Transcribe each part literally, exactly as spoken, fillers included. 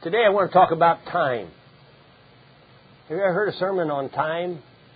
Today I want to talk about time. Have you ever heard a sermon on time?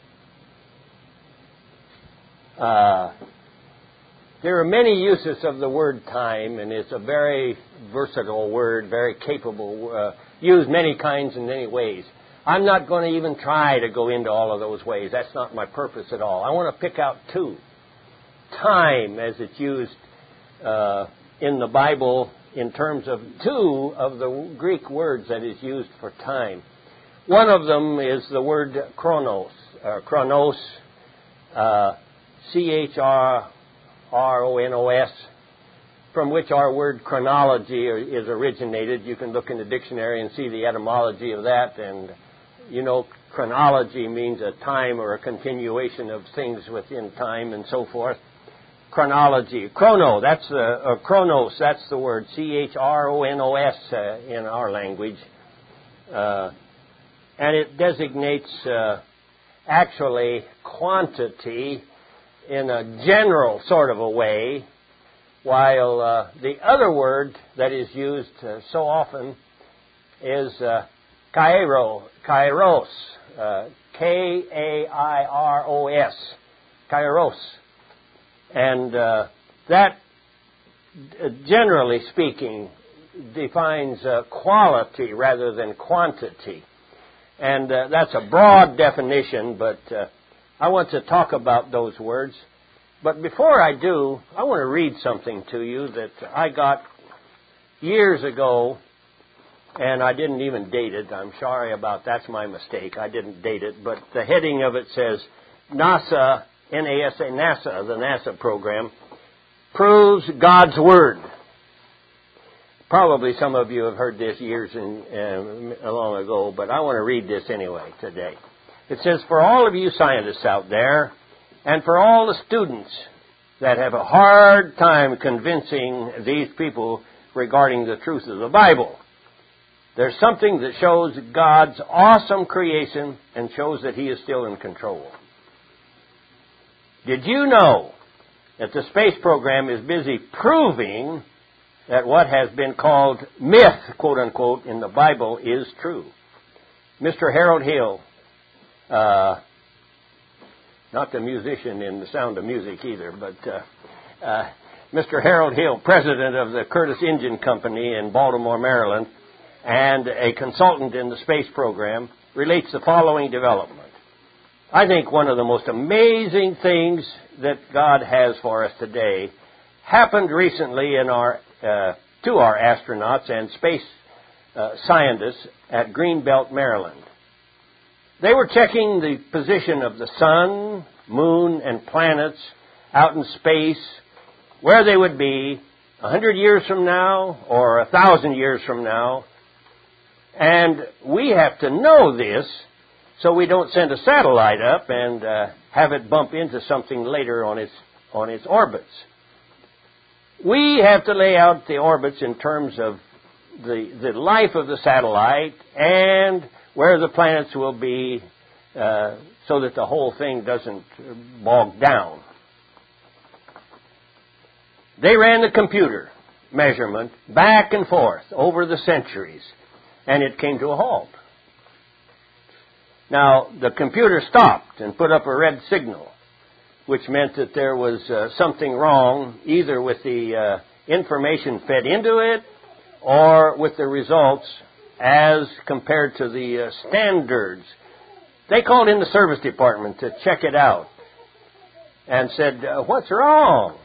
Uh, there are many uses of the word time, and it's a very versatile word, very capable, uh, used many kinds in many ways. I'm not going to even try to go into all of those ways. That's not my purpose at all. I want to pick out two. Time, as it's used uh, in the Bible in terms of two of the Greek words that is used for time. One of them is the word chronos, uh, chronos, uh, C H R R O N O S, from which our word chronology is originated. You can look in the dictionary and see the etymology of that, and you know, chronology means a time or a continuation of things within time and so forth. Chronology. Chrono, that's the, uh, chronos, that's the word, C H R O N O S uh, in our language. Uh, and it designates uh, actually quantity in a general sort of a way, while uh, the other word that is used uh, so often is uh, kairo, kairos, uh, K A I R O S, kairos. And uh, that, generally speaking, defines uh, quality rather than quantity. And uh, that's a broad definition, but uh, I want to talk about those words. But before I do, I want to read something to you that I got years ago, and I didn't even date it. I'm sorry about that. That's my mistake. I didn't date it. But the heading of it says, NASA, N A S A, NASA, the NASA program, proves God's Word. Probably some of you have heard this years and, uh, long ago, but I want to read this anyway today. It says, for all of you scientists out there, and for all the students that have a hard time convincing these people regarding the truth of the Bible, there's something that shows God's awesome creation and shows that He is still in control. Did you know that the space program is busy proving that what has been called myth, quote unquote, in the Bible is true? Mister Harold Hill, uh, not the musician in The Sound of Music either, but uh, uh, Mister Harold Hill, president of the Curtiss Engine Company in Baltimore, Maryland, and a consultant in the space program, relates the following development. I think one of the most amazing things that God has for us today happened recently in our uh, to our astronauts and space uh, scientists at Greenbelt, Maryland. They were checking the position of the sun, moon, and planets out in space, where they would be a hundred years from now or a thousand years from now. And we have to know this so we don't send a satellite up and uh, have it bump into something later on its on its orbits. We have to lay out the orbits in terms of the the life of the satellite and where the planets will be, uh, so that the whole thing doesn't bog down. They ran the computer measurement back and forth over the centuries, and it came to a halt. Now, the computer stopped and put up a red signal, which meant that there was uh, something wrong either with the uh, information fed into it or with the results as compared to the uh, standards. They called in the service department to check it out and said, uh, what's wrong?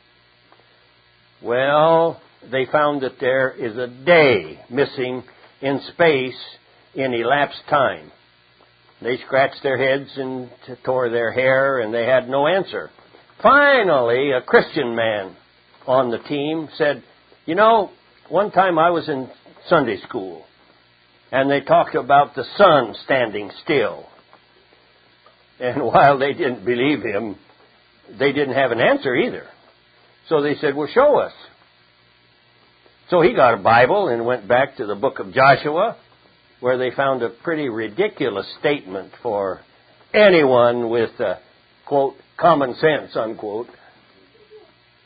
Well, they found that there is a day missing in space in elapsed time. They scratched their heads and tore their hair, and they had no answer. Finally, a Christian man on the team said, you know, one time I was in Sunday school, and they talked about the sun standing still. And while they didn't believe him, they didn't have an answer either. So they said, well, show us. So he got a Bible and went back to the book of Joshua, where they found a pretty ridiculous statement for anyone with, uh, quote, common sense, unquote.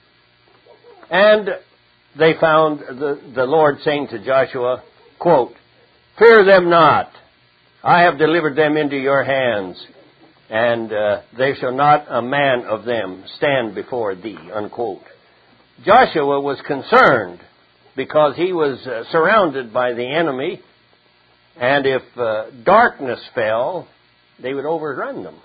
And they found the, the Lord saying to Joshua, quote, Fear them not. I have delivered them into your hands, and uh, there shall not a man of them stand before thee, unquote. Joshua was concerned because he was uh, surrounded by the enemy, and if uh, darkness fell, they would overrun them.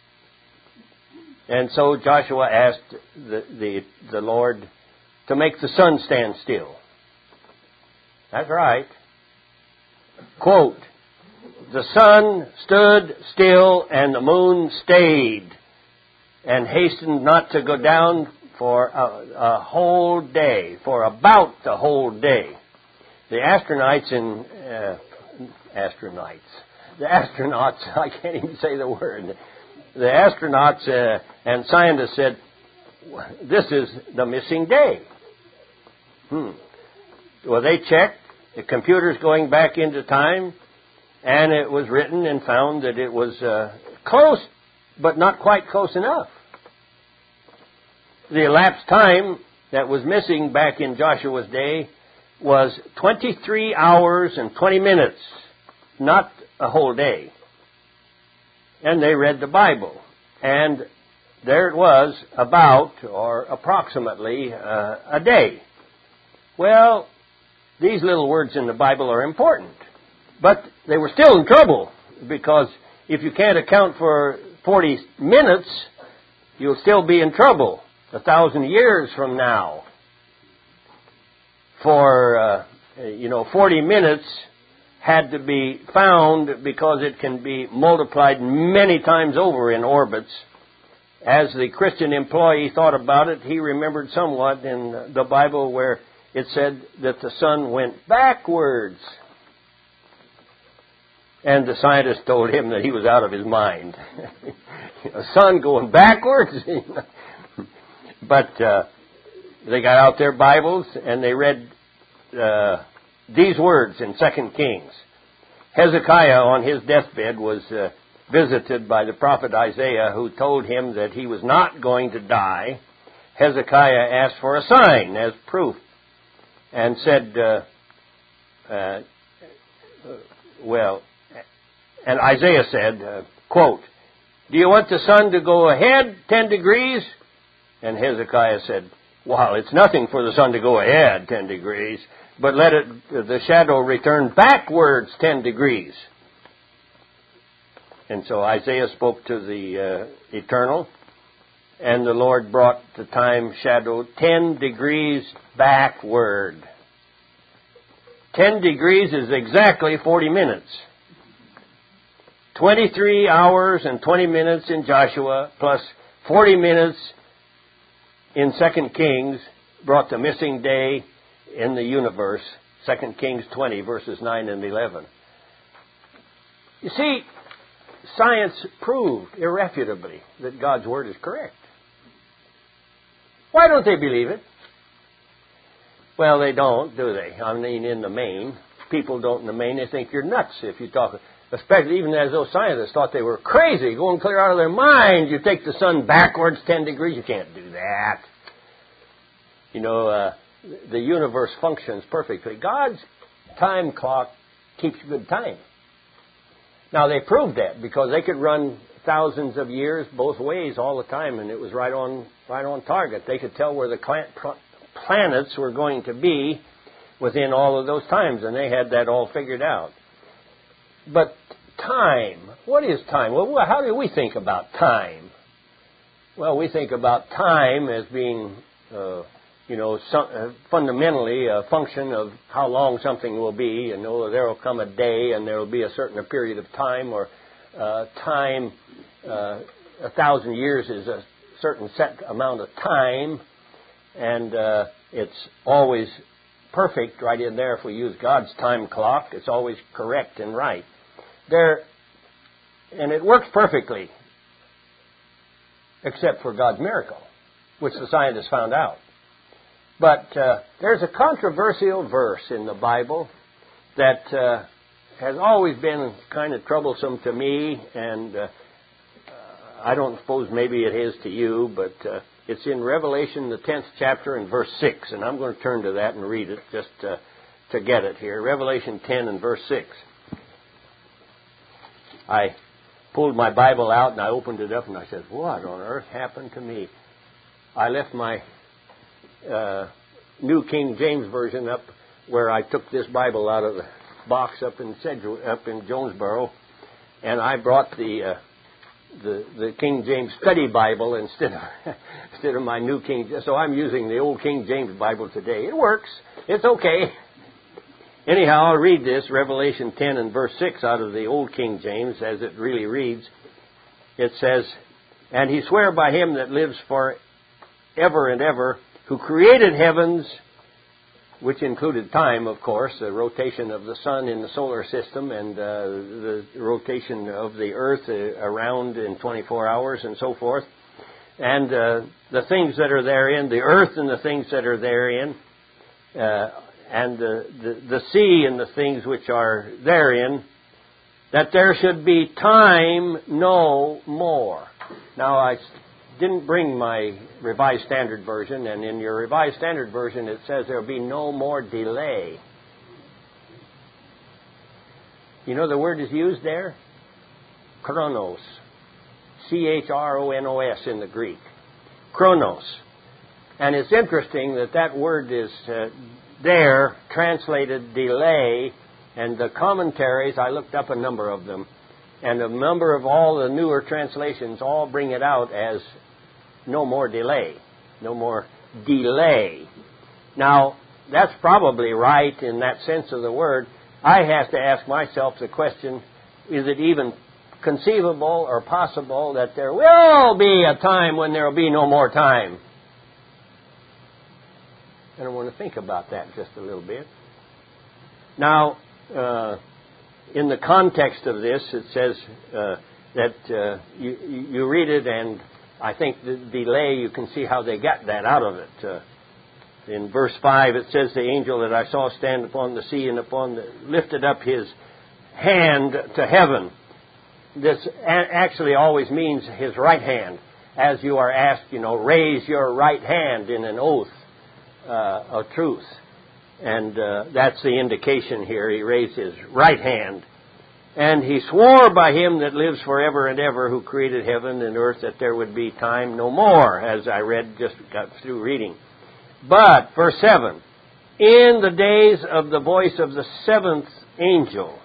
And so Joshua asked the, the, the Lord to make the sun stand still. That's right. Quote, the sun stood still and the moon stayed and hastened not to go down for a, a whole day, for about the whole day. The astronauts in, uh, astronauts, the astronauts, I can't even say the word, the astronauts uh, and scientists said, this is the missing day. Hmm. Well, they checked, the computer's going back into time, and it was written and found that it was uh, close, but not quite close enough. The elapsed time that was missing back in Joshua's day was twenty-three hours and twenty minutes, not a whole day. And they read the Bible. And there it was, about, or approximately, uh, a day. Well, these little words in the Bible are important. But they were still in trouble, because if you can't account for forty minutes, you'll still be in trouble a thousand years from now. For, uh, you know, forty minutes had to be found because it can be multiplied many times over in orbits. As the Christian employee thought about it, he remembered somewhat in the Bible where it said that the sun went backwards. And the scientist told him that he was out of his mind. The sun going backwards? But uh, they got out their Bibles and they read uh, these words in Second Kings. Hezekiah on his deathbed was uh, visited by the prophet Isaiah, who told him that he was not going to die. Hezekiah asked for a sign as proof and said, uh, uh, well, and Isaiah said, uh, quote, do you want the sun to go ahead ten degrees? And Hezekiah said, well, it's nothing for the sun to go ahead ten degrees, but let it, the shadow return backwards ten degrees. And so Isaiah spoke to the uh, Eternal, and the Lord brought the time shadow ten degrees backward. ten degrees is exactly forty minutes. twenty-three hours and twenty minutes in Joshua, plus forty minutes in Second Kings, brought the missing day in the universe. Second Kings twenty, verses nine and eleven. You see, science proved irrefutably that God's Word is correct. Why don't they believe it? Well, they don't, do they? I mean, in the main. People don't in the main. They think you're nuts if you talk. Especially even as those scientists thought they were crazy, going clear out of their mind. You take the sun backwards ten degrees. You can't do that. You know, uh, the universe functions perfectly. God's time clock keeps good time. Now, they proved that because they could run thousands of years both ways all the time, and it was right on right on target. They could tell where the planets were going to be within all of those times, and they had that all figured out. But time, what is time? Well, how do we think about time? Well, we think about time as being, uh, you know, some, uh, fundamentally a function of how long something will be. You know, there will come a day and there will be a certain period of time, or uh, time, uh, a thousand years is a certain set amount of time, and uh, it's always perfect right in there. If we use God's time clock, it's always correct and right. There, and it works perfectly, except for God's miracle, which the scientists found out. But uh, there's a controversial verse in the Bible that uh, has always been kind of troublesome to me, and uh, I don't suppose maybe it is to you, but uh, it's in Revelation, the tenth chapter, and verse six, and I'm going to turn to that and read it just uh, to get it here. Revelation ten and verse six. I pulled my Bible out and I opened it up and I said, what on earth happened to me? I left my uh, New King James Version up where I took this Bible out of the box up in Sedgwick, up in Jonesboro, and I brought the uh, the the King James Study Bible instead of instead of my New King. So I'm using the old King James Bible today. It works. It's okay. Anyhow, I'll read this, Revelation ten and verse six out of the old King James as it really reads. It says, "And he sware by him that lives for ever and ever, who created heavens," which included time, of course, the rotation of the sun in the solar system and uh, the rotation of the earth uh, around in twenty-four hours and so forth, and uh, the things that are therein, the earth and the things that are therein, uh, and the, the, the sea and the things which are therein, that there should be time no more. Now, I didn't bring my Revised Standard Version, and in your Revised Standard Version it says there will be no more delay. You know the word is used there? Chronos. C H R O N O S in the Greek. Chronos. And it's interesting that that word is uh, there, translated delay, and the commentaries, I looked up a number of them, and a number of all the newer translations all bring it out as no more delay. No more delay. Now, that's probably right in that sense of the word. I have to ask myself the question, is it even conceivable or possible that there will be a time when there will be no more time? And I want to think about that just a little bit. Now, uh, in the context of this, it says uh, that uh, you, you read it, and I think the delay, you can see how they got that out of it. Uh, in verse five, it says, "The angel that I saw stand upon the sea and upon the, lifted up his hand to heaven." This actually always means his right hand. As you are asked, you know, raise your right hand in an oath uh, of truth. And uh, that's the indication here. He raised his right hand. "And he swore by him that lives forever and ever, who created heaven and earth, that there would be time no more," as I read, just got through reading. But, verse seven, "In the days of the voice of the seventh angel."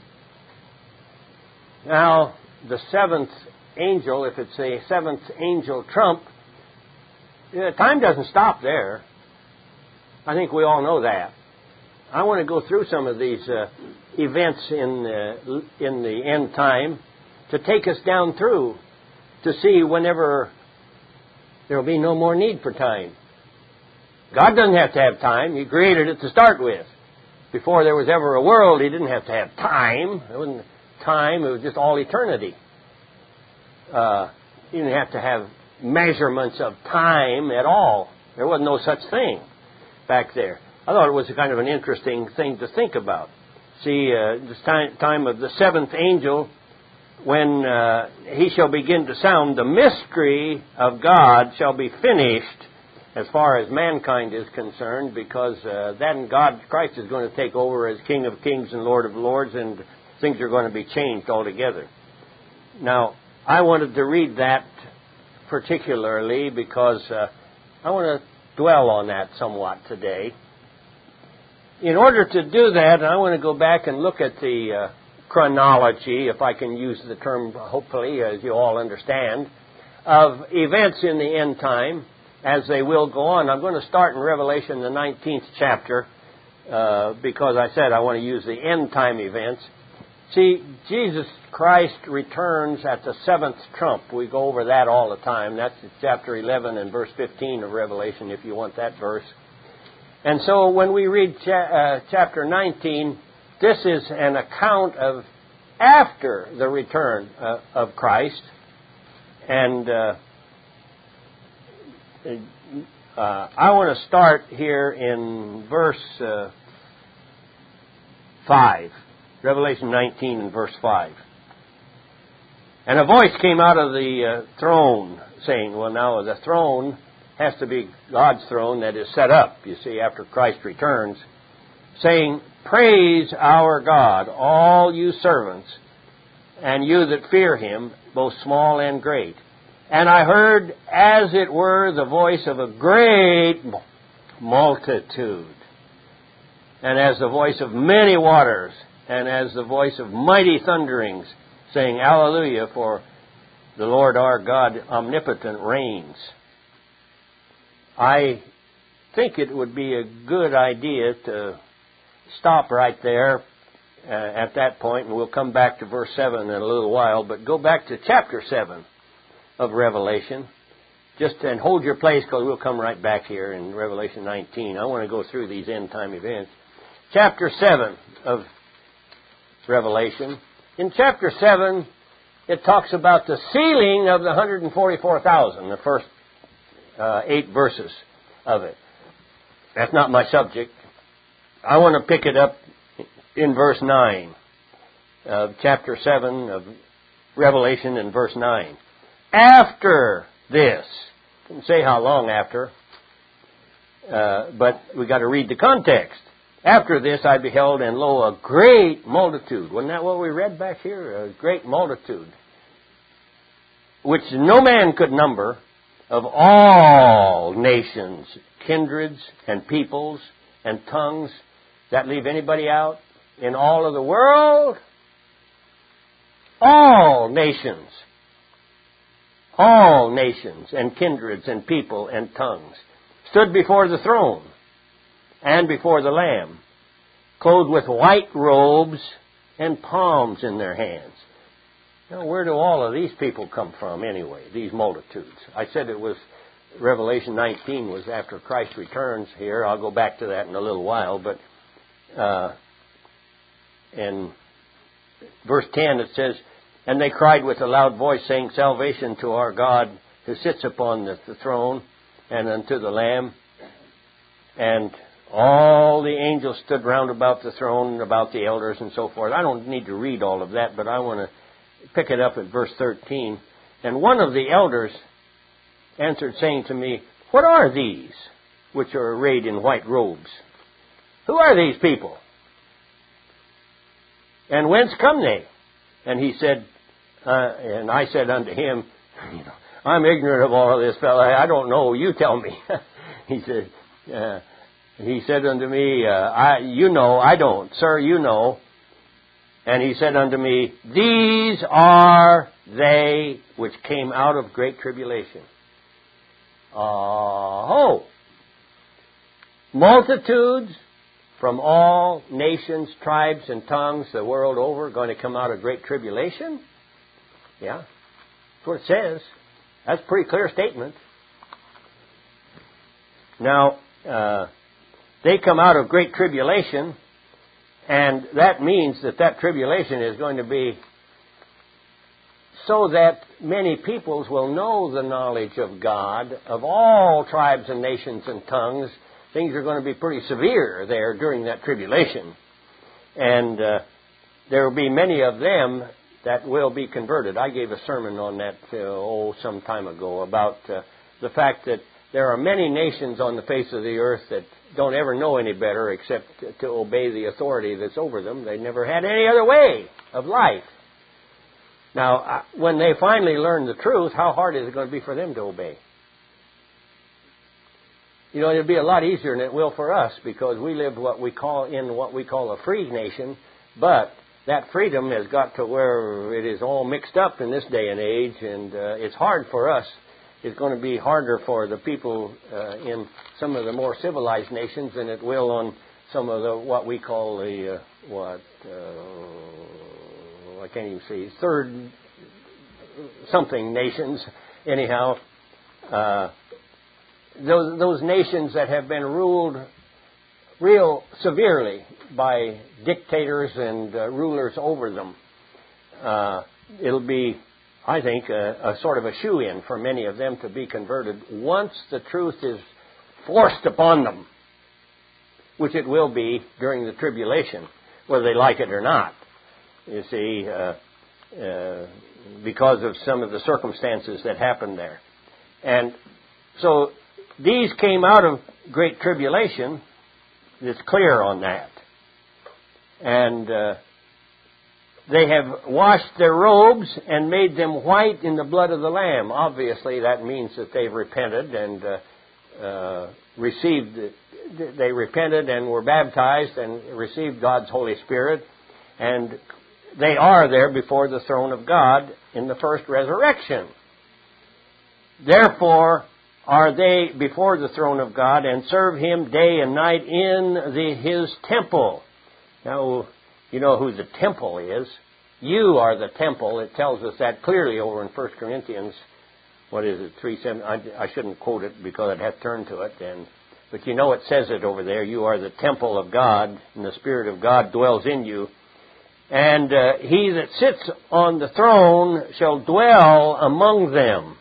Now, the seventh angel, if it's a seventh angel trump, time doesn't stop there. I think we all know that. I want to go through some of these uh, events in uh, in the end time to take us down through to see whenever there will be no more need for time. God doesn't have to have time. He created it to start with. Before there was ever a world, He didn't have to have time. It wasn't time. It was just all eternity. Uh, he didn't have to have measurements of time at all. There wasn't no such thing back there. I thought it was kind of an interesting thing to think about. See, uh, this time, time of the seventh angel, when uh, he shall begin to sound, the mystery of God shall be finished as far as mankind is concerned, because uh, then God, Christ, is going to take over as King of Kings and Lord of Lords, and things are going to be changed altogether. Now, I wanted to read that particularly because uh, I want to dwell on that somewhat today. In order to do that, I want to go back and look at the uh, chronology, if I can use the term, hopefully, as you all understand, of events in the end time as they will go on. I'm going to start in Revelation, the nineteenth chapter, uh, because I said I want to use the end time events. See, Jesus Christ returns at the seventh trump. We go over that all the time. That's chapter eleven and verse fifteen of Revelation, if you want that verse. And so when we read cha- uh, chapter nineteen, this is an account of after the return uh, of Christ. And uh, uh, I want to start here in verse uh, five. Revelation nineteen and verse five. "And a voice came out of the uh, throne, saying," well, now the throne has to be God's throne that is set up, you see, after Christ returns, saying, "Praise our God, all you servants and you that fear him, both small and great. And I heard, as it were, the voice of a great multitude, and as the voice of many waters, and as the voice of mighty thunderings, saying, Alleluia, for the Lord our God omnipotent reigns. I think it would be a good idea to stop right there uh, at that point, and we'll come back to verse seven in a little while, but go back to chapter seven of Revelation. Just and hold your place, because we'll come right back here in Revelation nineteen. I want to go through these end-time events. Chapter seven of Revelation. In chapter seven, it talks about the sealing of the one hundred forty-four thousand, the first uh, eight verses of it. That's not my subject. I want to pick it up in verse nine of chapter seven of Revelation, in verse nine. After this, didn't say how long after, uh, but we got to read the context. After this I beheld, and lo, a great multitude. Wasn't that what we read back here? A great multitude, which no man could number, of all nations, kindreds, and peoples, and tongues. Does that leave anybody out? In all of the world? All nations. All nations, and kindreds, and people, and tongues stood before the throne and before the Lamb, clothed with white robes and palms in their hands. Now, where do all of these people come from anyway, these multitudes? I said it was, Revelation nineteen was after Christ returns here. I'll go back to that in a little while, but uh, in verse ten it says, and they cried with a loud voice, saying, Salvation to our God who sits upon the, the throne, and unto the Lamb. And all the angels stood round about the throne, and about the elders, and so forth. I don't need to read all of that, but I want to pick it up at verse thirteen. And one of the elders answered, saying to me, What are these which are arrayed in white robes? Who are these people? And whence come they? And he said, uh, and I said unto him, you know, I'm ignorant of all of this, fellow. I don't know. You tell me. he said, uh, he said unto me, uh, I, you know, I don't. Sir, you know. And he said unto me, These are they which came out of great tribulation. Uh, oh! Multitudes from all nations, tribes, and tongues the world over going to come out of great tribulation? Yeah. That's what it says. That's a pretty clear statement. Now, uh, they come out of great tribulation, and that means that that tribulation is going to be so that many peoples will know the knowledge of God, of all tribes and nations and tongues. Things are going to be pretty severe there during that tribulation. And uh, there will be many of them that will be converted. I gave a sermon on that, uh, oh, some time ago, about uh, the fact that there are many nations on the face of the earth that don't ever know any better except to obey the authority that's over them. They never had any other way of life. Now, when they finally learn the truth, how hard is it going to be for them to obey? You know, it'll be a lot easier than it will for us, because we live what we call in what we call a free nation, but that freedom has got to where it is all mixed up in this day and age, and uh, it's hard for us. It's going to be harder for the people uh, in some of the more civilized nations than it will on some of the what we call the uh, what uh, I can't even see third something nations. Anyhow, uh, those those nations that have been ruled real severely by dictators and uh, rulers over them. Uh, it'll be, I think, a, a sort of a shoo-in for many of them to be converted once the truth is forced upon them, which it will be during the tribulation, whether they like it or not. You see, uh, uh, because of some of the circumstances that happened there. And so these came out of great tribulation. It's clear on that. And uh, they have washed their robes and made them white in the blood of the Lamb. Obviously, that means that they've repented and uh, uh, received, they repented and were baptized and received God's Holy Spirit. And they are there before the throne of God in the first resurrection. Therefore, are they before the throne of God and serve Him day and night in the, His temple. Now, you know who the temple is. You are the temple. It tells us that clearly over in First Corinthians, what is it, three seven. I, I shouldn't quote it because I'd have to turn to it. And, but you know it says it over there. You are the temple of God, and the Spirit of God dwells in you. And uh, He that sits on the throne shall dwell among them.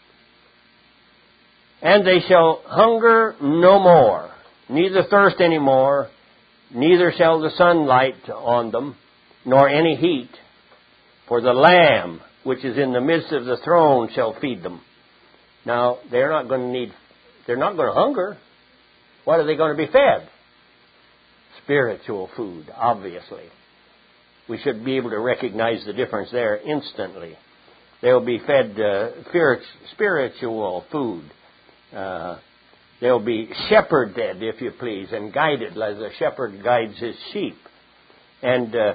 And they shall hunger no more, neither thirst any more, neither shall the sun light on them, nor any heat. For the Lamb, which is in the midst of the throne, shall feed them. Now, they're not going to need, they're not going to hunger. What are they going to be fed? Spiritual food, obviously. We should be able to recognize the difference there instantly. They'll be fed uh, spiritual food. Uh, they'll be shepherded, if you please, and guided as a shepherd guides his sheep. And uh,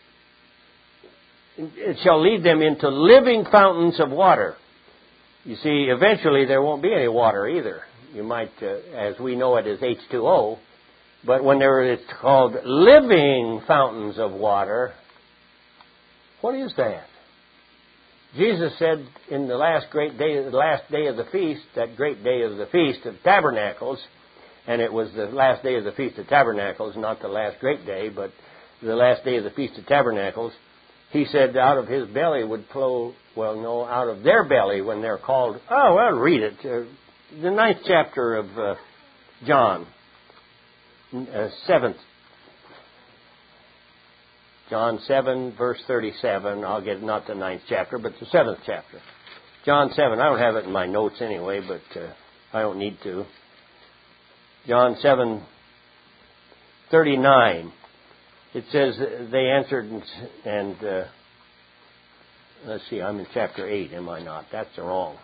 it shall lead them into living fountains of water. You see, eventually there won't be any water either. You might, uh, as we know it, as H two O. But when there it's called living fountains of water, what is that? Jesus said in the last great day, the last day of the feast, that great day of the Feast of Tabernacles, and it was the last day of the Feast of Tabernacles, not the last great day, but the last day of the Feast of Tabernacles, He said out of His belly would flow, well, no, out of their belly when they're called, oh, well, read it, uh, the ninth chapter of uh, John, uh, seventh, John seven, verse thirty-seven. I'll get not the ninth chapter, but the seventh chapter. John seven. I don't have it in my notes anyway, but uh, I don't need to. John seven, thirty-nine. It says they answered and, and uh, let's see, I'm in chapter eight, am I not? That's wrong.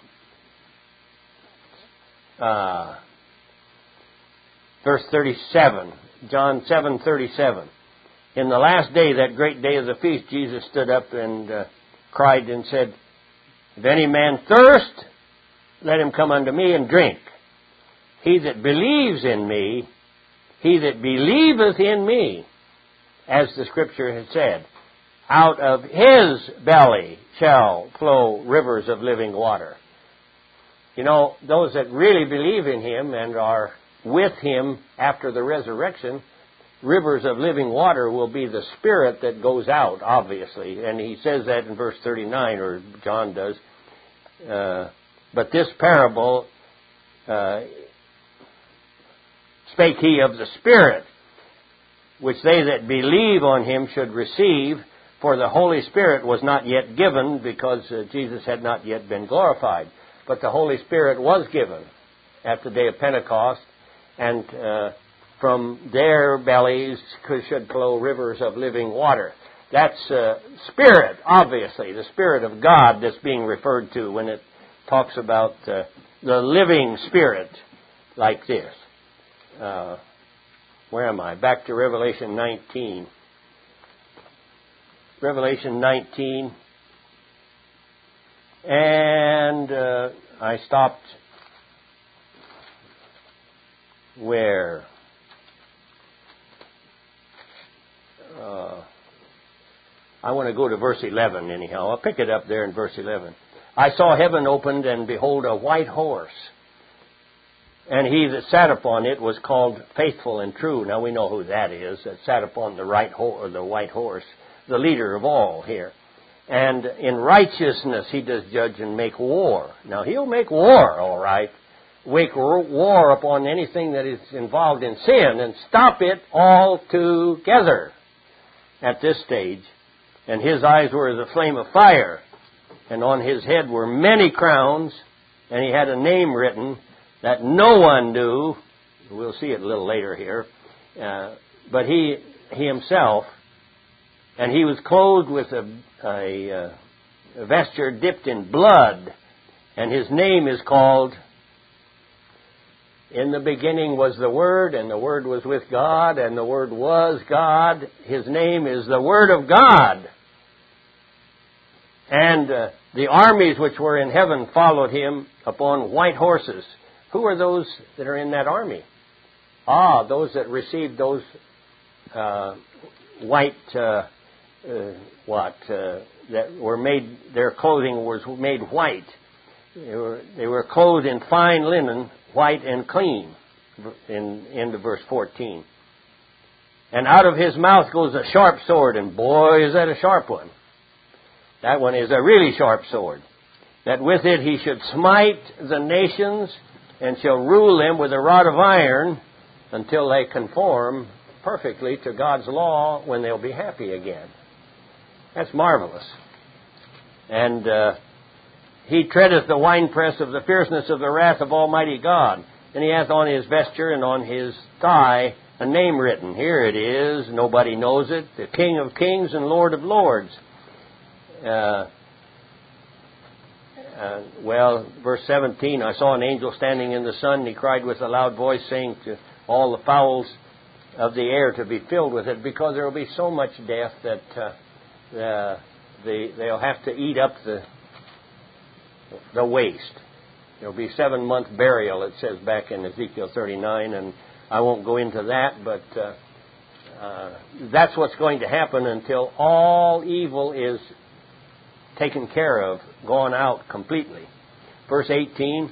Uh, verse thirty-seven. John seven, thirty-seven. In the last day, that great day of the feast, Jesus stood up and uh, cried and said, If any man thirst, let him come unto me and drink. He that believes in me, he that believeth in me, as the Scripture has said, out of his belly shall flow rivers of living water. You know, those that really believe in Him and are with Him after the resurrection, rivers of living water will be the Spirit that goes out, obviously. And He says that in verse thirty-nine, or John does. Uh, but this parable uh, spake He of the Spirit, which they that believe on Him should receive, for the Holy Spirit was not yet given, because uh, Jesus had not yet been glorified. But the Holy Spirit was given at the day of Pentecost, and uh, from their bellies should flow rivers of living water. That's uh, Spirit, obviously, the Spirit of God that's being referred to when it talks about uh, the living Spirit like this. Uh, where am I? Back to Revelation nineteen. Revelation nineteen. And uh, I stopped where? Uh, I want to go to verse eleven anyhow. I'll pick it up there in verse eleven. I saw heaven opened, and behold, a white horse. And he that sat upon it was called Faithful and True. Now we know who that is, that sat upon the right ho- or the white horse, the leader of all here. And in righteousness he does judge and make war. Now he'll make war, all right. Make war upon anything that is involved in sin and stop it altogether at this stage. And his eyes were as a flame of fire, and on his head were many crowns, and he had a name written that no one knew. We'll see it a little later here. Uh, but he, he himself And he was clothed with a, a, a vesture dipped in blood, and his name is called, in the beginning was the Word, and the Word was with God, and the Word was God. His name is the Word of God. And uh, the armies which were in heaven followed him upon white horses. Who are those that are in that army? Ah, those that received those uh, white, uh, uh, what, uh, that were made, their clothing was made white. They were, they were clothed in fine linen, white and clean, in end of verse fourteen. And out of his mouth goes a sharp sword, and boy, is that a sharp one. That one is a really sharp sword, that with it he should smite the nations, and shall rule them with a rod of iron, until they conform perfectly to God's law, when they'll be happy again. That's marvelous. And uh, he treadeth the winepress of the fierceness of the wrath of Almighty God. And he hath on his vesture and on his thigh a name written. Here it is, nobody knows it, the King of Kings and Lord of Lords. Uh, uh, well, verse seventeen, I saw an angel standing in the sun, and he cried with a loud voice, saying to all the fowls of the air to be filled with it, because there will be so much death that uh, uh, they, they'll have to eat up the the waste. There will be seven month burial, it says back in Ezekiel thirty-nine, and I won't go into that, but uh, uh, that's what's going to happen until all evil is taken care of, gone out completely. Verse eighteen,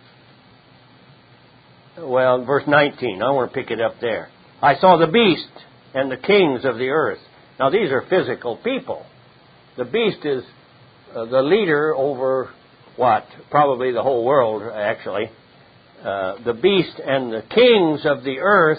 well, verse nineteen, I want to pick it up there. I saw the beast and the kings of the earth. Now, these are physical people. The beast is uh, the leader over what? Probably the whole world, actually. Uh, the beast and the kings of the earth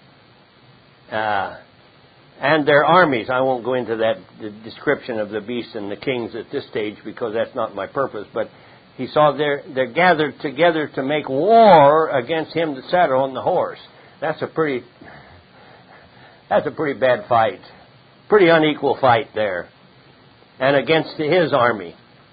uh, and their armies. I won't go into that the description of the beast and the kings at this stage, because that's not my purpose. But he saw they're, they're gathered together to make war against him that sat on the horse. That's a pretty, that's a pretty bad fight. Pretty unequal fight there. And against his army.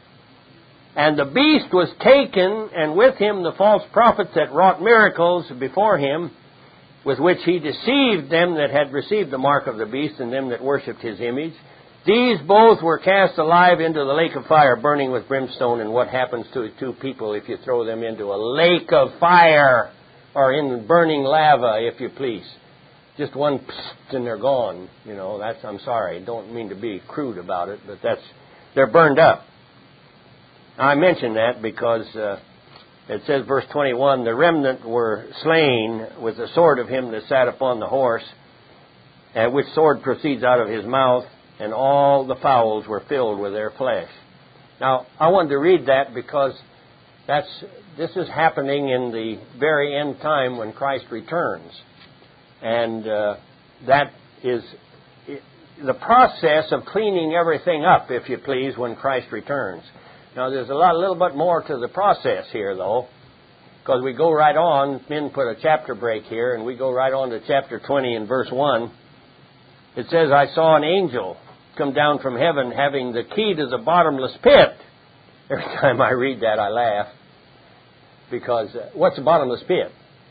And the beast was taken, and with him the false prophets that wrought miracles before him, with which he deceived them that had received the mark of the beast, and them that worshipped his image. These both were cast alive into the lake of fire, burning with brimstone. And what happens to two people if you throw them into a lake of fire, or in burning lava, if you please? Just one psst and they're gone. You know, that's, I'm sorry, don't mean to be crude about it, but that's, they're burned up. Now, I mention that because uh, it says, verse twenty-one, the remnant were slain with the sword of him that sat upon the horse, uh, which sword proceeds out of his mouth, and all the fowls were filled with their flesh. Now, I wanted to read that because that's this is happening in the very end time when Christ returns. And uh, that is the process of cleaning everything up, if you please, when Christ returns. Now, there's a lot, a little bit more to the process here, though, because we go right on. Men put a chapter break here, and we go right on to chapter twenty and verse one. It says, I saw an angel come down from heaven having the key to the bottomless pit. Every time I read that, I laugh, because uh, what's a bottomless pit?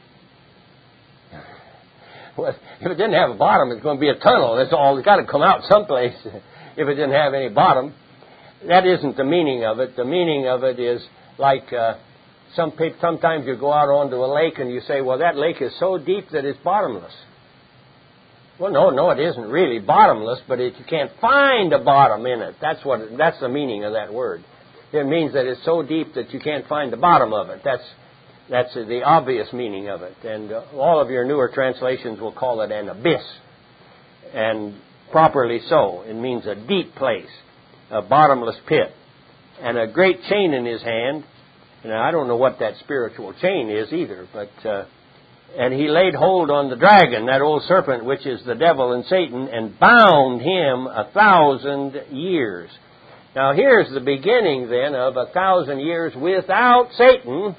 Well, if it didn't have a bottom, it's going to be a tunnel. That's all. It's got to come out someplace if it didn't have any bottom. That isn't the meaning of it. The meaning of it is like uh, some people, sometimes you go out onto a lake and you say, well, that lake is so deep that it's bottomless. Well, no, no, it isn't really bottomless, but it, you can't find a bottom in it. That's what. That's the meaning of that word. It means that it's so deep that you can't find the bottom of it. That's that's the obvious meaning of it. And uh, all of your newer translations will call it an abyss, and properly so. It means a deep place, a bottomless pit, and a great chain in his hand. And I don't know what that spiritual chain is either, but. Uh, And he laid hold on the dragon, that old serpent, which is the devil and Satan, and bound him a thousand years. Now, here's the beginning, then, of a thousand years without Satan,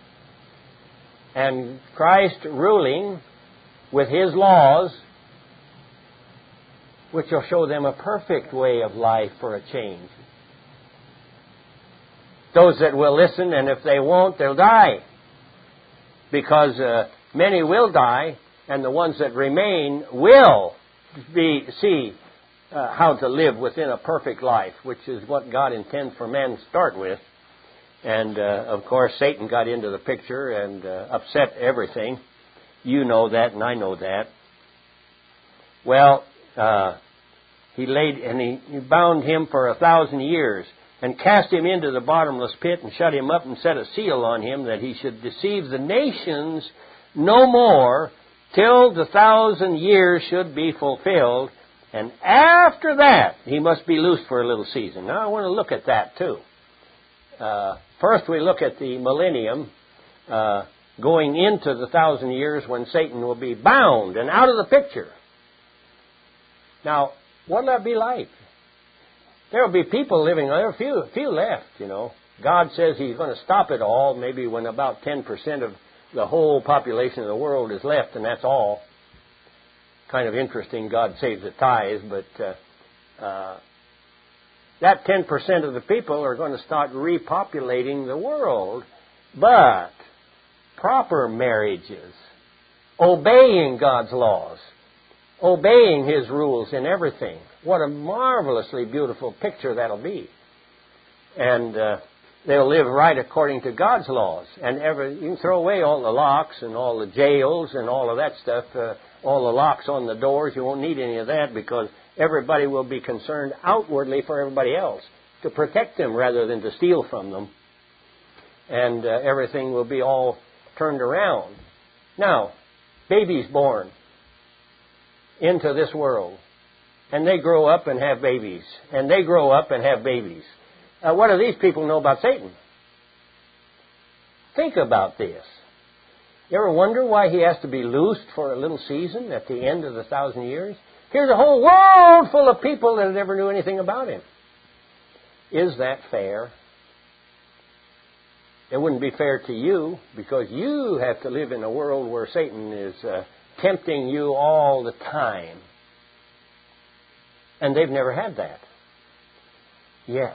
and Christ ruling with his laws which will show them a perfect way of life for a change. Those that will listen, and if they won't, they'll die. Because uh, many will die, and the ones that remain will be see uh, how to live within a perfect life, which is what God intends for man to start with. And, uh, of course, Satan got into the picture and uh, upset everything. You know that, and I know that. Well, uh, he laid, and he, he bound him for a thousand years, and cast him into the bottomless pit, and shut him up, and set a seal on him, that he should deceive the nations no more, till the thousand years should be fulfilled. And after that, he must be loosed for a little season. Now, I want to look at that, too. Uh, first, we look at the millennium, uh, going into the thousand years when Satan will be bound and out of the picture. Now, what'll that be like? There will be people living there, few, few left, you know. God says He's going to stop it all, maybe when about ten percent of the whole population of the world is left, and that's all. Kind of interesting, God saves the tithes, but uh, uh, that ten percent of the people are going to start repopulating the world. But proper marriages, obeying God's laws, obeying His rules in everything. What a marvelously beautiful picture that'll be. And uh, they'll live right according to God's laws. And every, you can throw away all the locks and all the jails and all of that stuff, uh, all the locks on the doors. You won't need any of that, because everybody will be concerned outwardly for everybody else, to protect them rather than to steal from them. And uh, everything will be all turned around. Now, babies born into this world, and they grow up and have babies, and they grow up and have babies. Uh, what do these people know about Satan? Think about this. You ever wonder why he has to be loosed for a little season at the end of the thousand years? Here's a whole world full of people that never knew anything about him. Is that fair? It wouldn't be fair to you, because you have to live in a world where Satan is uh, tempting you all the time. And they've never had that yet.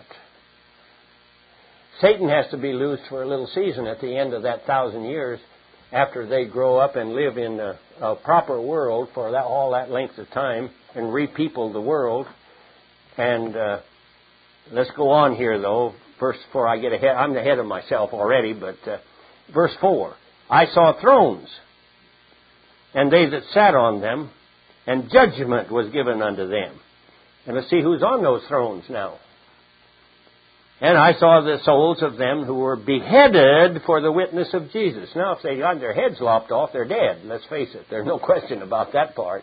Satan has to be loosed for a little season at the end of that thousand years, after they grow up and live in a, a proper world for that, all that length of time, and repeople the world. And uh, let's go on here, though. Verse four, I get ahead. I'm ahead of myself already, but uh, verse four. I saw thrones, and they that sat on them, and judgment was given unto them. And let's see who's on those thrones now. And I saw the souls of them who were beheaded for the witness of Jesus. Now, if they got their heads lopped off, they're dead. Let's face it. There's no question about that part.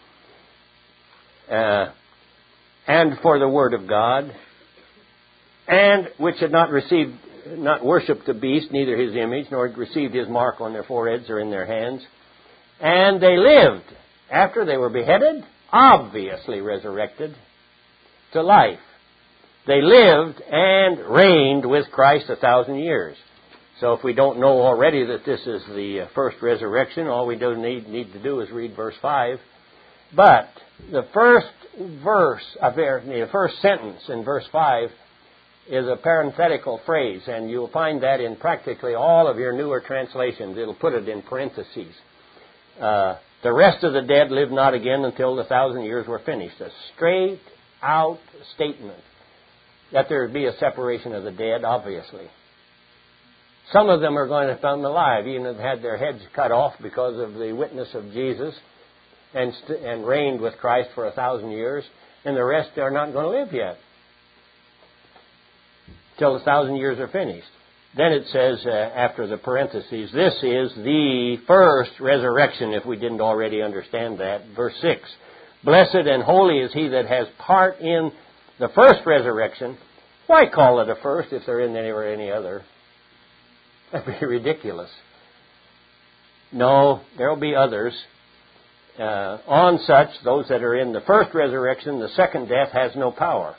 Uh, and for the word of God, and which had not received, not worshipped the beast, neither his image, nor received his mark on their foreheads or in their hands. And they lived, after they were beheaded, obviously resurrected to life. They lived and reigned with Christ a thousand years. So if we don't know already that this is the first resurrection, all we do need, need to do is read verse five. But the first verse, the first sentence in verse five is a parenthetical phrase, and you'll find that in practically all of your newer translations. It'll put it in parentheses. Uh, the rest of the dead lived not again until the thousand years were finished. A straight out statement that there would be a separation of the dead, obviously. Some of them are going to come alive, even if they had their heads cut off because of the witness of Jesus, and st- and reigned with Christ for a thousand years, and the rest are not going to live yet till the thousand years are finished. Then it says, uh, after the parentheses, this is the first resurrection, if we didn't already understand that. Verse six, blessed and holy is he that has part in the first resurrection. Why call it a first if there isn't any or any other? That'd be ridiculous. No, there will be others. Uh, on such, those that are in the first resurrection, the second death has no power.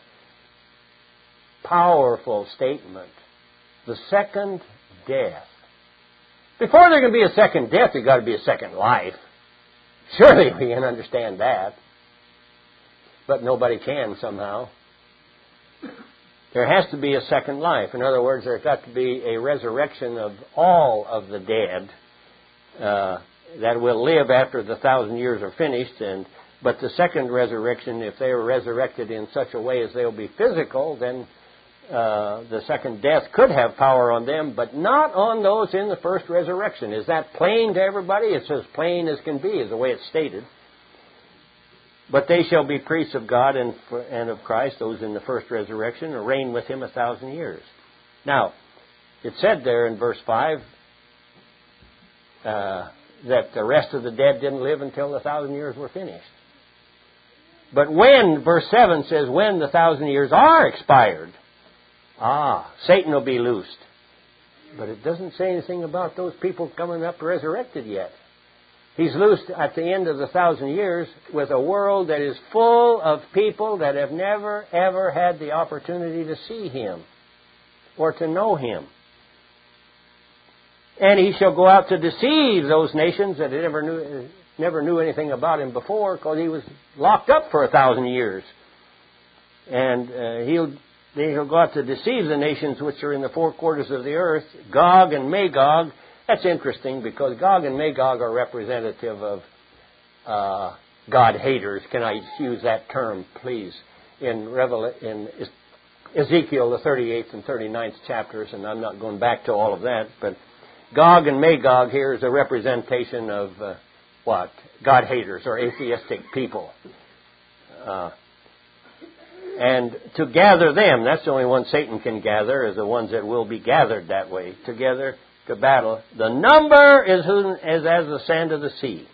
Powerful statement. The second death. Before there can be a second death, there's got to be a second life. Surely we can understand that. but nobody can somehow. There has to be a second life. In other words, there's got to be a resurrection of all of the dead uh, that will live after the thousand years are finished. And but the second resurrection, if they are resurrected in such a way as they'll be physical, then uh, the second death could have power on them, but not on those in the first resurrection. Is that plain to everybody? It's as plain as can be, is the way it's stated. But they shall be priests of God and, and of Christ, those in the first resurrection, and reign with him a thousand years. Now, it said there in verse five uh, that the rest of the dead didn't live until the thousand years were finished. But when, verse seven says, when the thousand years are expired, ah, Satan will be loosed. But it doesn't say anything about those people coming up resurrected yet. He's loosed at the end of the thousand years with a world that is full of people that have never, ever had the opportunity to see him or to know him. And he shall go out to deceive those nations that never knew, never knew anything about him before, because he was locked up for a thousand years. And uh, he'll, he'll go out to deceive the nations which are in the four quarters of the earth, Gog and Magog. That's interesting because Gog and Magog are representative of uh, God haters. Can I use that term, please? In, Revel- in Ezekiel, the thirty-eighth and thirty-ninth chapters, and I'm not going back to all of that, but Gog and Magog here is a representation of uh, what? God haters or atheistic people. Uh, and to gather them, that's the only one Satan can gather, is the ones that will be gathered that way, together to battle. The number is, is as the sand of the sea.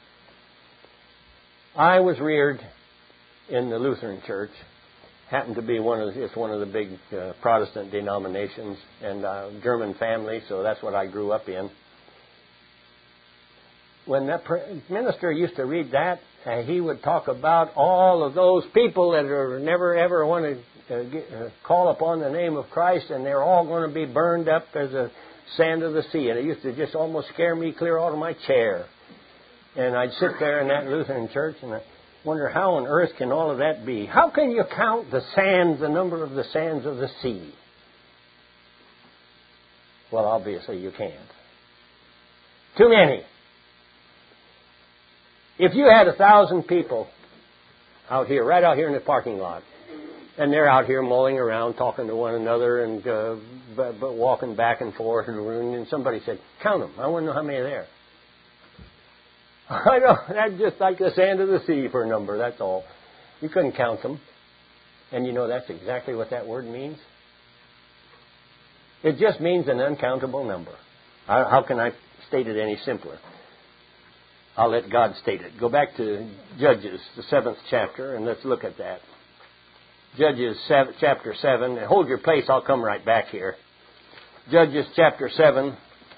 I was reared in the Lutheran Church. Happened to be one of the, it's one of the big uh, Protestant denominations, and uh, German family, so that's what I grew up in. When that minister used to read that, uh, he would talk about all of those people that are never ever want to uh, get, uh, call upon the name of Christ, and they're all going to be burned up as a sand of the sea. And it used to just almost scare me clear out of my chair. And I'd sit there in that Lutheran church and I wonder how on earth can all of that be? How can you count the sands, the number of the sands of the sea? Well, obviously you can't. Too many. If you had a thousand people out here, right out here in the parking lot, and they're out here mulling around, talking to one another, and uh, b- b- walking back and forth, and, and somebody said, count them. I want to know how many are there. I know, that's just like the sand of the sea for a number, that's all. You couldn't count them. And you know that's exactly what that word means? It just means an uncountable number. How, how can I state it any simpler? I'll let God state it. Go back to Judges, the seventh chapter, and let's look at that. Judges seven, chapter seven. And hold your place, I'll come right back here. Judges chapter seven.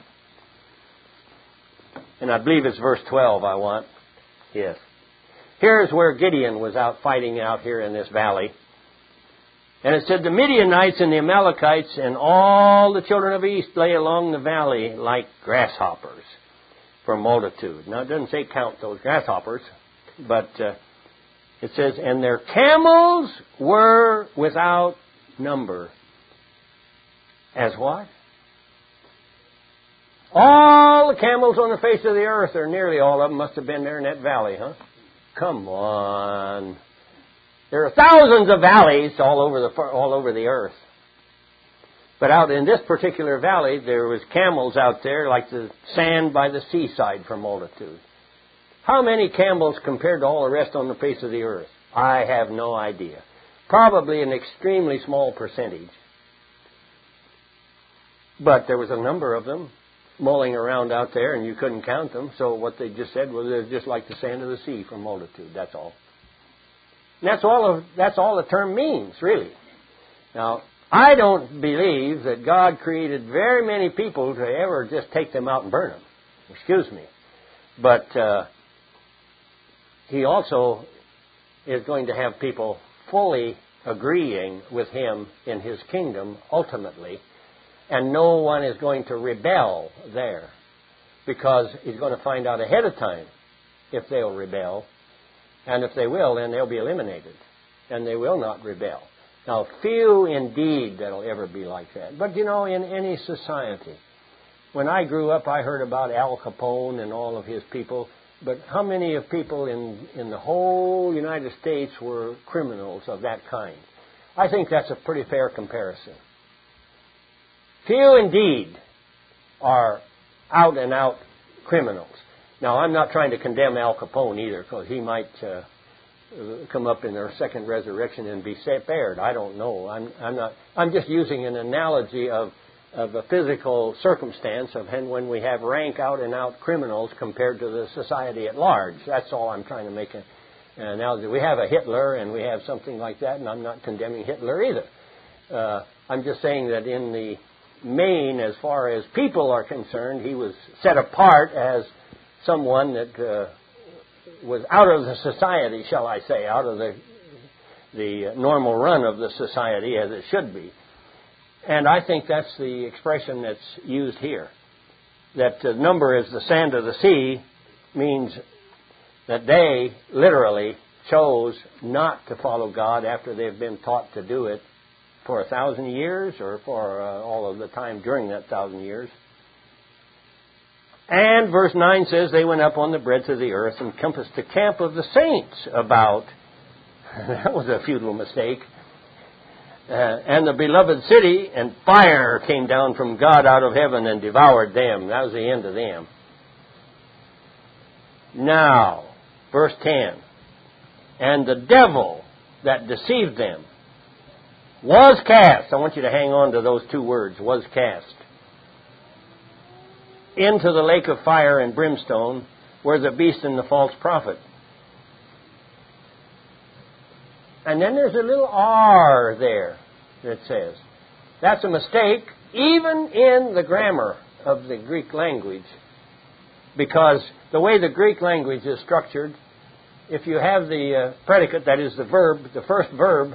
And I believe it's verse twelve I want. Yes. Here's where Gideon was out fighting out here in this valley. And it said, the Midianites and the Amalekites and all the children of the east lay along the valley like grasshoppers for multitude. Now it doesn't say count those grasshoppers, but uh, it says, and their camels were without number. As what? All the camels on the face of the earth, or nearly all of them, must have been there in that valley, huh? Come on. There are thousands of valleys all over the all over the earth. But out in this particular valley, there was camels out there like the sand by the seaside for multitude. How many camels compared to all the rest on the face of the earth? I have no idea. Probably an extremely small percentage. But there was a number of them mulling around out there, and you couldn't count them. So what they just said was they're just like the sand of the sea for multitude. That's all. And that's all. Of, that's all the term means, really. Now, I don't believe that God created very many people to ever just take them out and burn them. Excuse me, but uh, He also is going to have people fully agreeing with Him in His kingdom ultimately. And no one is going to rebel there, because He's going to find out ahead of time if they'll rebel. And if they will, then they'll be eliminated. and they will not rebel. Now, few indeed that'll ever be like that. But, you know, in any society, when I grew up, I heard about Al Capone and all of his people, but how many of people in, in the whole United States were criminals of that kind? I think that's a pretty fair comparison. Few indeed are out-and-out criminals. Now, I'm not trying to condemn Al Capone either, because he might uh, come up in their second resurrection and be spared. I don't know. I'm, I'm not. I'm just using an analogy of of a physical circumstance of when we have rank out-and-out criminals compared to the society at large. That's all I'm trying to make a, an analogy. We have a Hitler and we have something like that, and I'm not condemning Hitler either. Uh, I'm just saying that in the main, as far as people are concerned, he was set apart as someone that uh, was out of the society, shall I say, out of the the normal run of the society as it should be. And I think that's the expression that's used here. That the number is the sand of the sea means that they literally chose not to follow God after they've been taught to do it for a thousand years or for uh, all of the time during that thousand years. And verse nine says, they went up on the breadth of the earth and compassed the camp of the saints about. That was a futile mistake. Uh, and the beloved city, and fire came down from God out of heaven and devoured them. That was the end of them. Now, verse ten. And the devil that deceived them was cast. I want you to hang on to those two words, was cast. Into the lake of fire and brimstone, where the beast and the false prophet. And then there's a little R there that says. That's a mistake even in the grammar of the Greek language. Because the way the Greek language is structured, if you have the uh, predicate, that is the verb, the first verb,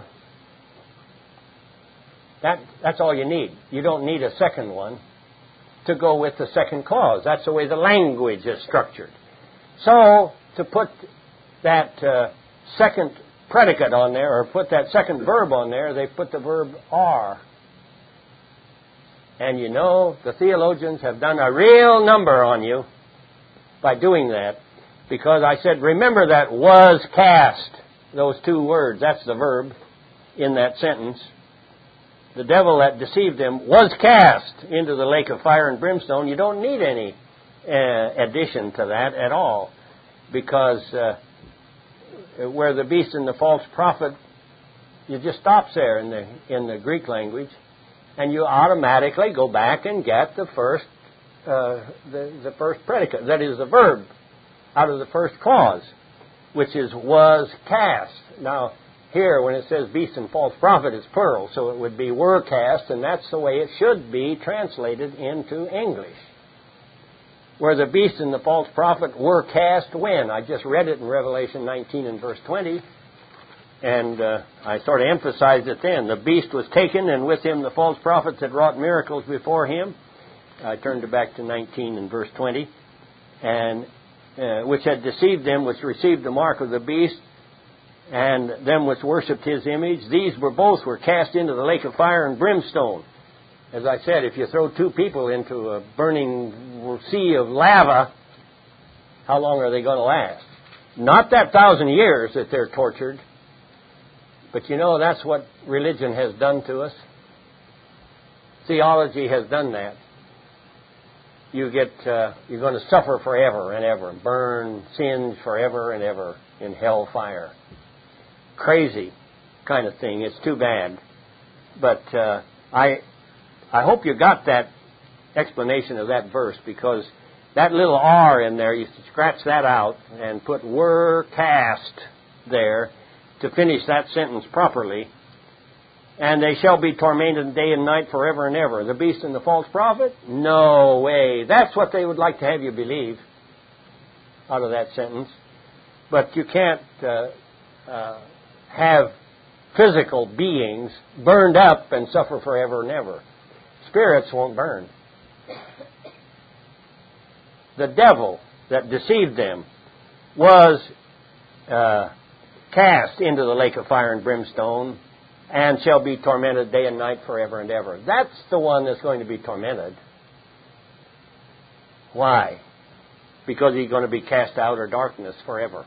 that that's all you need. You don't need a second one to go with the second clause. That's the way the language is structured. So, to put that uh, second predicate on there, or put that second verb on there, they put the verb are. And you know, the theologians have done a real number on you by doing that, because I said, remember that was cast, those two words, that's the verb in that sentence. The devil that deceived them was cast into the lake of fire and brimstone. You don't need any uh, addition to that at all, because uh, where the beast and the false prophet, it just stops there in the in the Greek language, and you automatically go back and get the first uh, the the first predicate, that is the verb, out of the first clause, which is was cast. Now, here, when it says beast and false prophet, it's plural, so it would be were cast, and that's the way it should be translated into English. Where the beast and the false prophet were cast when? I just read it in Revelation nineteen and verse twenty, and uh, I sort of emphasized it then. The beast was taken, and with him the false prophets had wrought miracles before him. I turned back to nineteen and verse twenty, and uh, which had deceived them, which received the mark of the beast, and them which worshipped his image. These were both were cast into the lake of fire and brimstone. As I said, if you throw two people into a burning sea of lava, how long are they going to last? Not that thousand years that they're tortured. But you know, that's what religion has done to us. Theology has done that. You get, uh, you're going to suffer forever and ever, burn, singed forever and ever in hell fire. Crazy kind of thing. It's too bad. But uh, I I hope you got that explanation of that verse, because that little R in there, you scratch that out and put were cast there to finish that sentence properly. And they shall be tormented day and night forever and ever. The beast and the false prophet? No way. That's what they would like to have you believe out of that sentence. But you can't uh, uh, have physical beings burned up and suffer forever and ever. Spirits won't burn. The devil that deceived them was uh, cast into the lake of fire and brimstone, and shall be tormented day and night forever and ever. That's the one that's going to be tormented. Why? Because he's going to be cast out of darkness forever.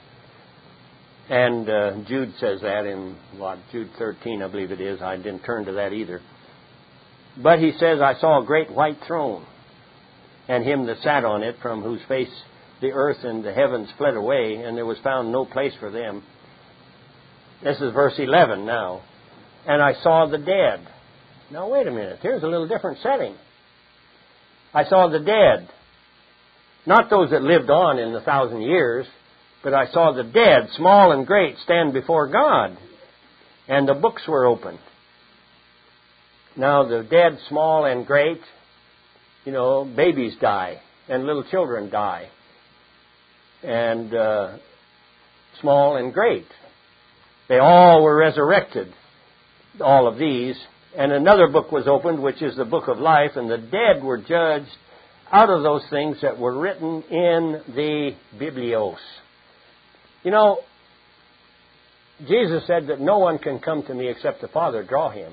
And uh, Jude says that in, what, Jude thirteen, I believe it is. I didn't turn to that either. But he says, I saw a great white throne, and him that sat on it, from whose face the earth and the heavens fled away, and there was found no place for them. This is verse eleven now. And I saw the dead. Now, wait a minute. Here's a little different setting. I saw the dead. Not those that lived on in the thousand years, but I saw the dead, small and great, stand before God. And the books were opened. Now, the dead, small and great, you know, babies die, and little children die. And uh, small and great. They all were resurrected, all of these. And another book was opened, which is the book of life, and the dead were judged out of those things that were written in the Biblios. You know, Jesus said that no one can come to me except the Father draw him.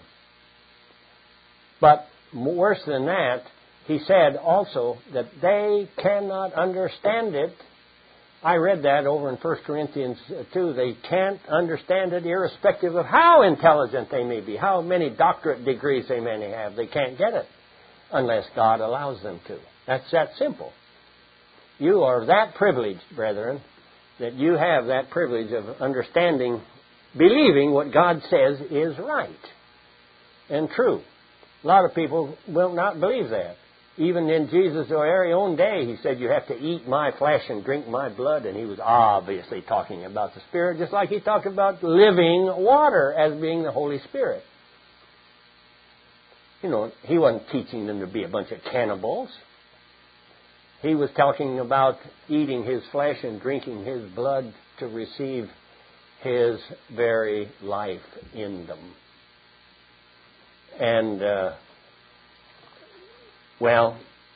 But worse than that, he said also that they cannot understand it. I read that over in First Corinthians two. They can't understand it irrespective of how intelligent they may be, how many doctorate degrees they may have. They can't get it unless God allows them to. That's that simple. You are that privileged, brethren, that you have that privilege of understanding, believing what God says is right and true. A lot of people will not believe that. Even in Jesus' very own day, he said, you have to eat my flesh and drink my blood. And he was obviously talking about the Spirit, just like he talked about living water as being the Holy Spirit. You know, he wasn't teaching them to be a bunch of cannibals. He was talking about eating his flesh and drinking his blood to receive his very life in them. And, uh, well,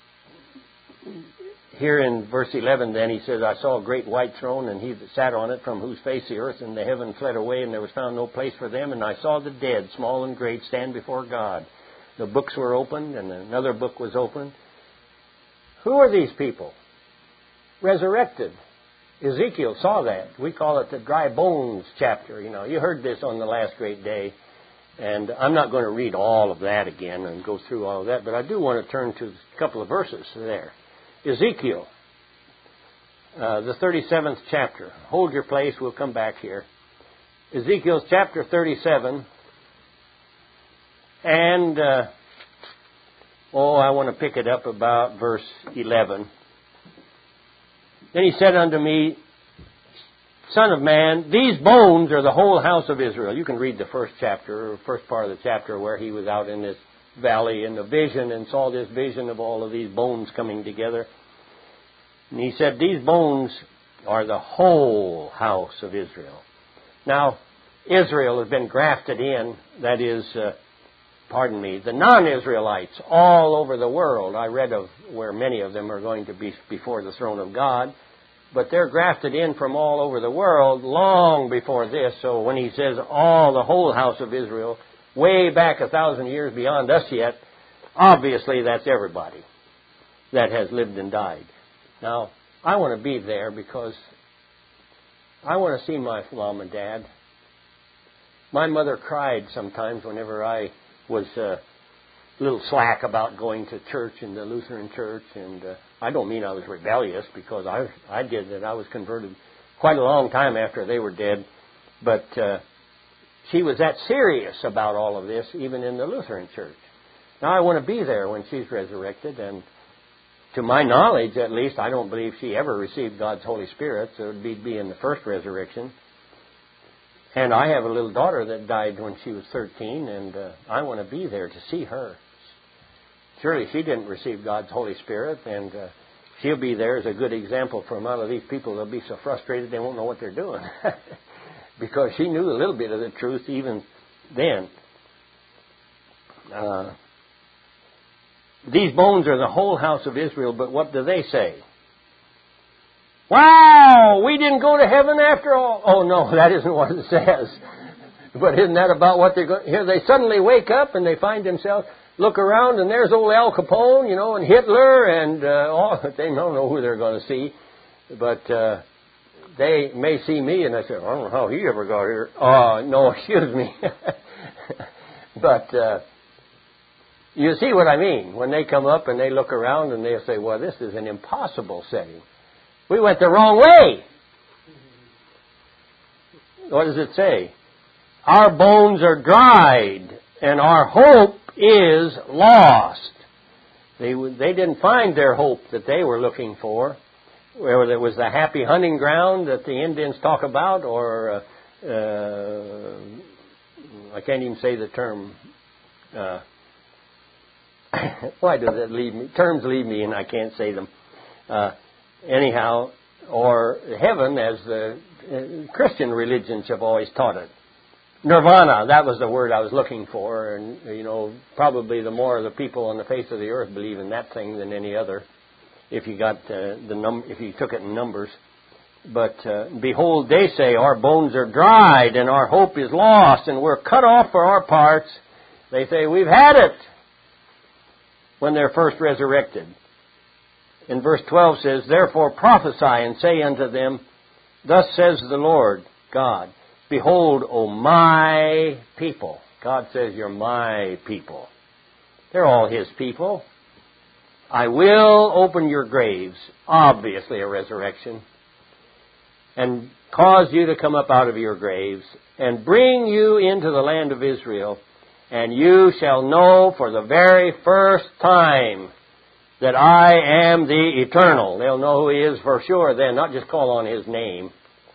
here in verse eleven then he says, I saw a great white throne, and he that sat on it, from whose face the earth and the heaven fled away, and there was found no place for them. And I saw the dead, small and great, stand before God. The books were opened, and another book was opened. Who are these people? Resurrected. Ezekiel saw that. We call it the dry bones chapter. You know, you heard this on the last great day. And I'm not going to read all of that again and go through all of that, but I do want to turn to a couple of verses there. Ezekiel, uh, the thirty-seventh chapter. Hold your place. We'll come back here. Ezekiel chapter thirty-seven. And, uh, oh, I want to pick it up about verse eleven. Then he said unto me, Son of man, these bones are the whole house of Israel. You can read the first chapter, or first part of the chapter, where he was out in this valley in the vision and saw this vision of all of these bones coming together. And he said, these bones are the whole house of Israel. Now, Israel has been grafted in, that is, uh, pardon me, the non-Israelites all over the world. I read of where many of them are going to be before the throne of God. But they're grafted in from all over the world long before this. So when he says all the whole house of Israel, way back a thousand years beyond us yet, obviously that's everybody that has lived and died. Now, I want to be there because I want to see my mom and dad. My mother cried sometimes whenever I was uh, a little slack about going to church in the Lutheran church, and uh, I don't mean I was rebellious, because I I did that. I was converted quite a long time after they were dead, but uh, she was that serious about all of this, even in the Lutheran church. Now I want to be there when she's resurrected, and to my knowledge, at least, I don't believe she ever received God's Holy Spirit, so it would be, be in the first resurrection. And I have a little daughter that died when she was thirteen, and uh, I want to be there to see her. Surely she didn't receive God's Holy Spirit, and uh, she'll be there as a good example for a lot of these people. They'll be so frustrated they won't know what they're doing. Because she knew a little bit of the truth even then. Uh, these bones are the whole house of Israel, but what do they say? Wow, we didn't go to heaven after all. Oh, no, that isn't what it says. But isn't that about what they're going? Here they suddenly wake up and they find themselves, look around, and there's old Al Capone, you know, and Hitler, and uh, all. They don't know who they're going to see. But uh, they may see me, and I say, I don't know how he ever got here. Oh, no, excuse me. But uh, you see what I mean. When they come up and they look around and they'll say, well, this is an impossible setting. We went the wrong way. What does it say? Our bones are dried, and our hope is lost. They they didn't find their hope that they were looking for, whether it was the happy hunting ground that the Indians talk about, or uh, uh, I can't even say the term. Uh, why does it leave me? Terms leave me, and I can't say them. Uh, anyhow, or heaven, as the uh, Christian religions have always taught it. Nirvana, that was the word I was looking for, and you know, probably the more the people on the face of the earth believe in that thing than any other, if you got uh, the num, if you took it in numbers. But uh, behold, they say, our bones are dried, and our hope is lost, and we're cut off for our parts. They say, we've had it, when they're first resurrected. In verse twelve says, therefore prophesy and say unto them, thus says the Lord God, behold, O my people. God says, you're my people. They're all His people. I will open your graves, obviously a resurrection, and cause you to come up out of your graves, and bring you into the land of Israel, and you shall know for the very first time that I am the Eternal. They'll know who He is for sure then, not just call on His name.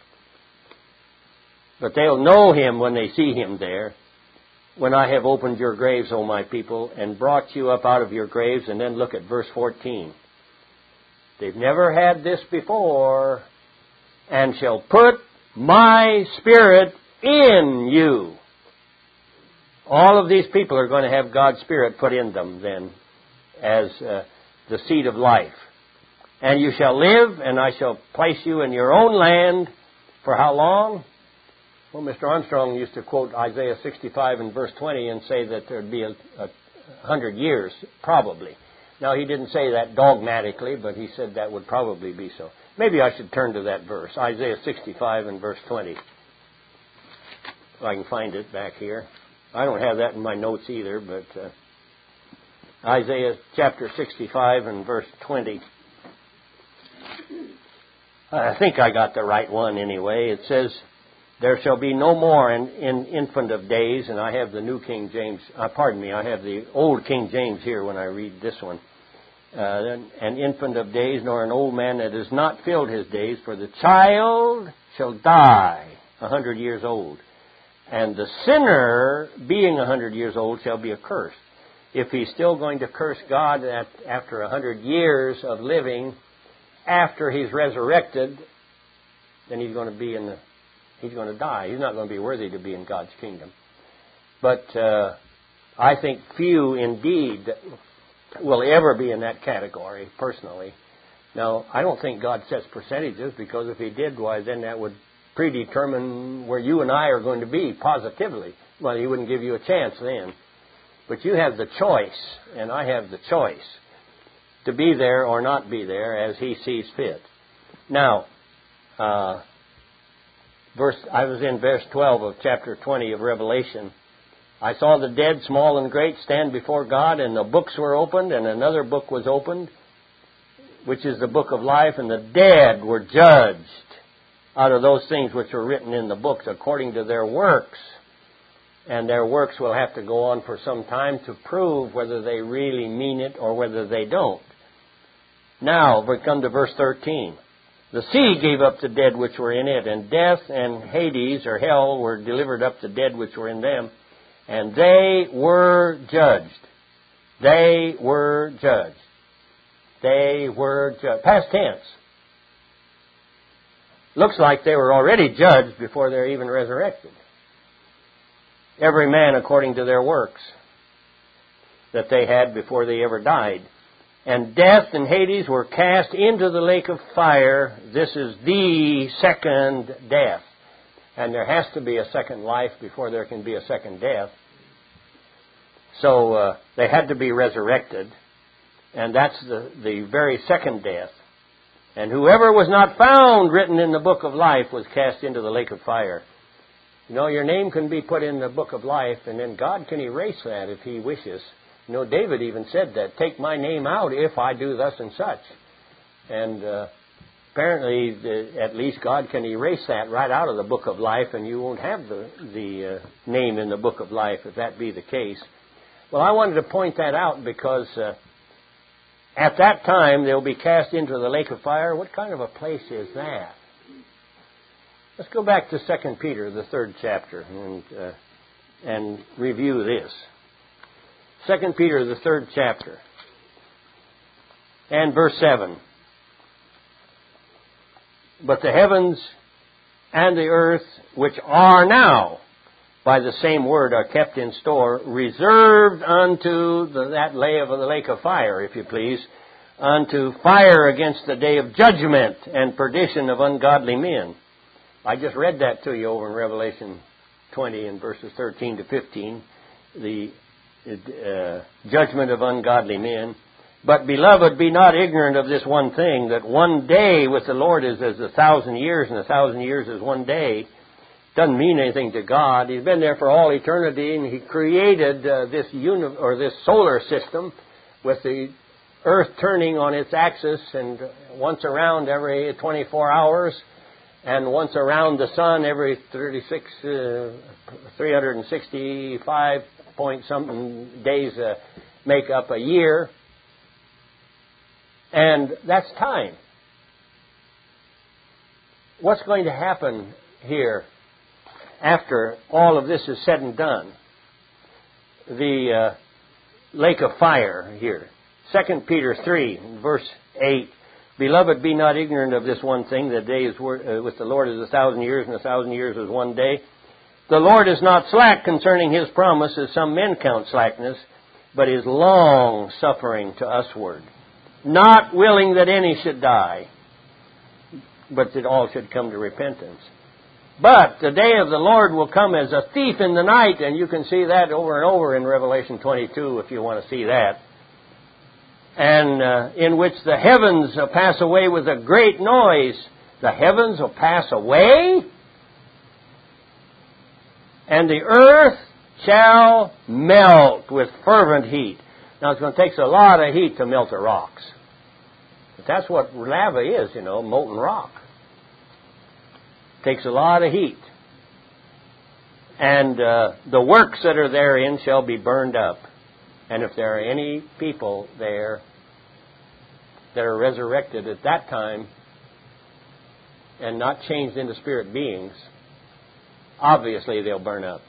But they'll know Him when they see Him there. When I have opened your graves, O my people, and brought you up out of your graves. And then look at verse fourteen. They've never had this before. And shall put my Spirit in you. All of these people are going to have God's Spirit put in them then, as uh, the seed of life. And you shall live, and I shall place you in your own land. For how long? Well, Mister Armstrong used to quote Isaiah sixty-five and verse twenty and say that there would be a, a hundred years, probably. Now, he didn't say that dogmatically, but he said that would probably be so. Maybe I should turn to that verse, Isaiah sixty-five and verse twenty. If I can find it back here. I don't have that in my notes either, but uh, Isaiah chapter sixty-five and verse twenty. I think I got the right one anyway. It says, there shall be no more an, an infant of days, and I have the New King James, uh, pardon me, I have the Old King James here when I read this one. Uh, an infant of days, nor an old man that has not filled his days, for the child shall die a hundred years old. And the sinner, being a hundred years old, shall be accursed. If he's still going to curse God at, after a hundred years of living, after he's resurrected, then he's going to be in the, he's going to die. He's not going to be worthy to be in God's kingdom. But uh, I think few indeed will ever be in that category, personally. Now, I don't think God sets percentages, because if He did, why, then that would predetermine where you and I are going to be positively. Well, He wouldn't give you a chance then. But you have the choice, and I have the choice, to be there or not be there as He sees fit. Now, uh, verse I was in verse twelve of chapter twenty of Revelation. I saw the dead, small and great, stand before God, and the books were opened, and another book was opened, which is the book of life, and the dead were judged out of those things which were written in the books according to their works. And their works will have to go on for some time to prove whether they really mean it or whether they don't. Now, we come to verse thirteen. The sea gave up the dead which were in it, and death and Hades, or hell, were delivered up the dead which were in them. And they were judged. They were judged. They were judged. Past tense. Looks like they were already judged before they're even resurrected. Every man according to their works that they had before they ever died. And death and Hades were cast into the lake of fire. This is the second death. And there has to be a second life before there can be a second death. So uh, they had to be resurrected. And that's the, the very second death. And whoever was not found written in the book of life was cast into the lake of fire. You know, your name can be put in the book of life, and then God can erase that if He wishes. You know, David even said that, take my name out if I do thus and such. And uh, apparently, the, at least God can erase that right out of the book of life, and you won't have the, the uh, name in the book of life if that be the case. Well, I wanted to point that out because uh, at that time they'll be cast into the lake of fire. What kind of a place is that? Let's go back to Second Peter, the third chapter, and uh, and review this. Second Peter, the third chapter, and verse seven. But the heavens and the earth, which are now, by the same word, are kept in store, reserved unto the, that lay of the lake of fire, if you please, unto fire against the day of judgment and perdition of ungodly men. I just read that to you over in Revelation twenty and verses thirteen to fifteen, the uh, judgment of ungodly men. But, beloved, be not ignorant of this one thing, that one day with the Lord is as a thousand years, and a thousand years is one day. Doesn't mean anything to God. He's been there for all eternity, and He created uh, this uni- or this solar system with the Earth turning on its axis, and once around every twenty-four hours, and once around the sun every thirty-six, uh, three hundred sixty-five point something days uh, make up a year. And that's time. What's going to happen here after all of this is said and done? The uh, lake of fire here. Second Peter three, verse eight. Beloved, be not ignorant of this one thing, that day is uh, with the Lord is a thousand years, and a thousand years is one day. The Lord is not slack concerning His promise, as some men count slackness, but is long-suffering to usward, not willing that any should die, but that all should come to repentance. But the day of the Lord will come as a thief in the night, and you can see that over and over in Revelation twenty-two if you want to see that. And uh, in which the heavens uh, pass away with a great noise. The heavens will pass away, and the earth shall melt with fervent heat. Now, it's going to take a lot of heat to melt the rocks. But that's what lava is, you know, molten rock. It takes a lot of heat. And uh, the works that are therein shall be burned up. And if there are any people there that are resurrected at that time and not changed into spirit beings, obviously they'll burn up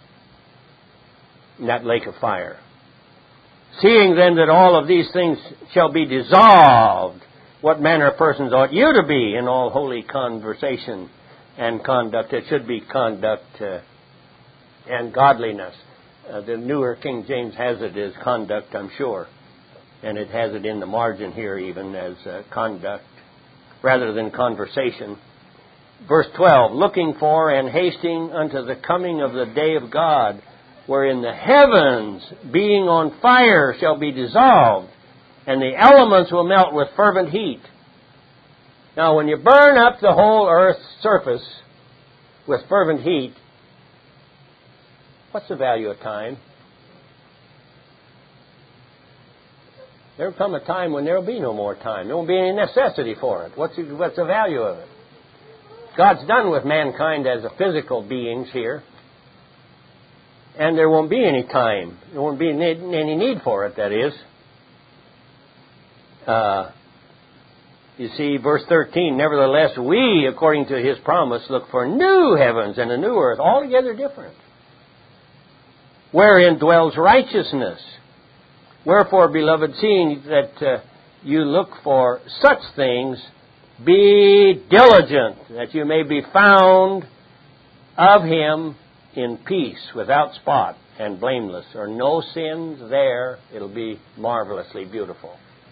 in that lake of fire. Seeing then that all of these things shall be dissolved, what manner of persons ought you to be in all holy conversation and conduct? It should be conduct uh, and godliness. Uh, the newer King James has it as conduct, I'm sure. And it has it in the margin here even as uh, conduct rather than conversation. Verse twelve, looking for and hasting unto the coming of the day of God, wherein the heavens, being on fire, shall be dissolved, and the elements will melt with fervent heat. Now, when you burn up the whole earth's surface with fervent heat, what's the value of time? There will come a time when there will be no more time. There won't be any necessity for it. What's the, what's the value of it? God's done with mankind as a physical beings here. And there won't be any time. There won't be any need for it, that is. Uh, you see, verse thirteen, nevertheless, we, according to His promise, look for new heavens and a new earth, altogether different, wherein dwells righteousness. Wherefore, beloved, seeing that uh, you look for such things, be diligent, that you may be found of Him in peace, without spot, and blameless, or no sins there. It'll be marvelously beautiful.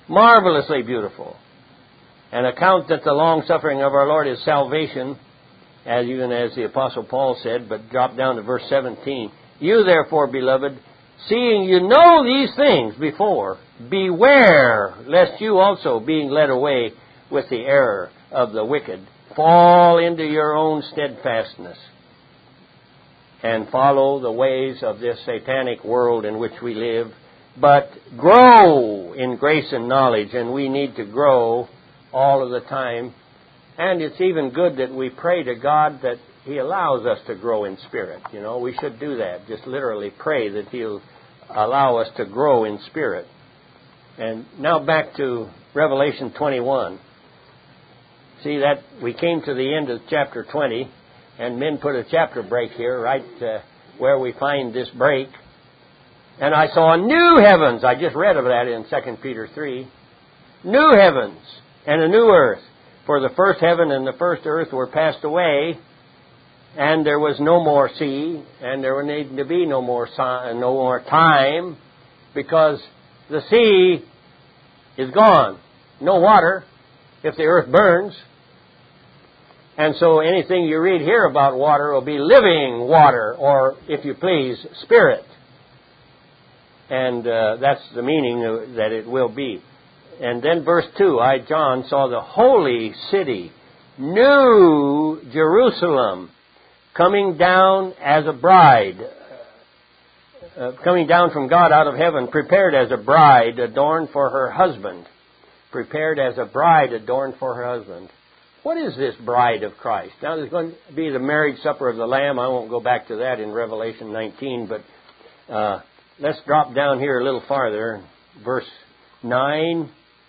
marvelously beautiful. And account that the long-suffering of our Lord is salvation, as even as the Apostle Paul said, but drop down to verse seventeen. You therefore, beloved, seeing you know these things before, beware lest you also, being led away with the error of the wicked, fall into your own steadfastness and follow the ways of this satanic world in which we live, but grow in grace and knowledge. And we need to grow all of the time. And it's even good that we pray to God that He allows us to grow in spirit. You know, we should do that. Just literally pray that He'll allow us to grow in spirit. And now back to Revelation twenty-one. See that we came to the end of chapter twenty, and men put a chapter break here, right uh, where we find this break. And I saw new heavens. I just read of that in Second Peter three. New heavens and a new earth. For the first heaven and the first earth were passed away, and there was no more sea, and there would need to be no more si- no more time, because the sea is gone. No water if the earth burns. And so anything you read here about water will be living water, or, if you please, spirit. And uh, that's the meaning of, that it will be. And then verse two, I, John, saw the holy city, New Jerusalem, coming down as a bride, uh, coming down from God out of heaven, prepared as a bride adorned for her husband. Prepared as a bride adorned for her husband. What is this bride of Christ? Now, there's going to be the marriage supper of the Lamb. I won't go back to that in Revelation nineteen, but uh, let's drop down here a little farther. Verse nine.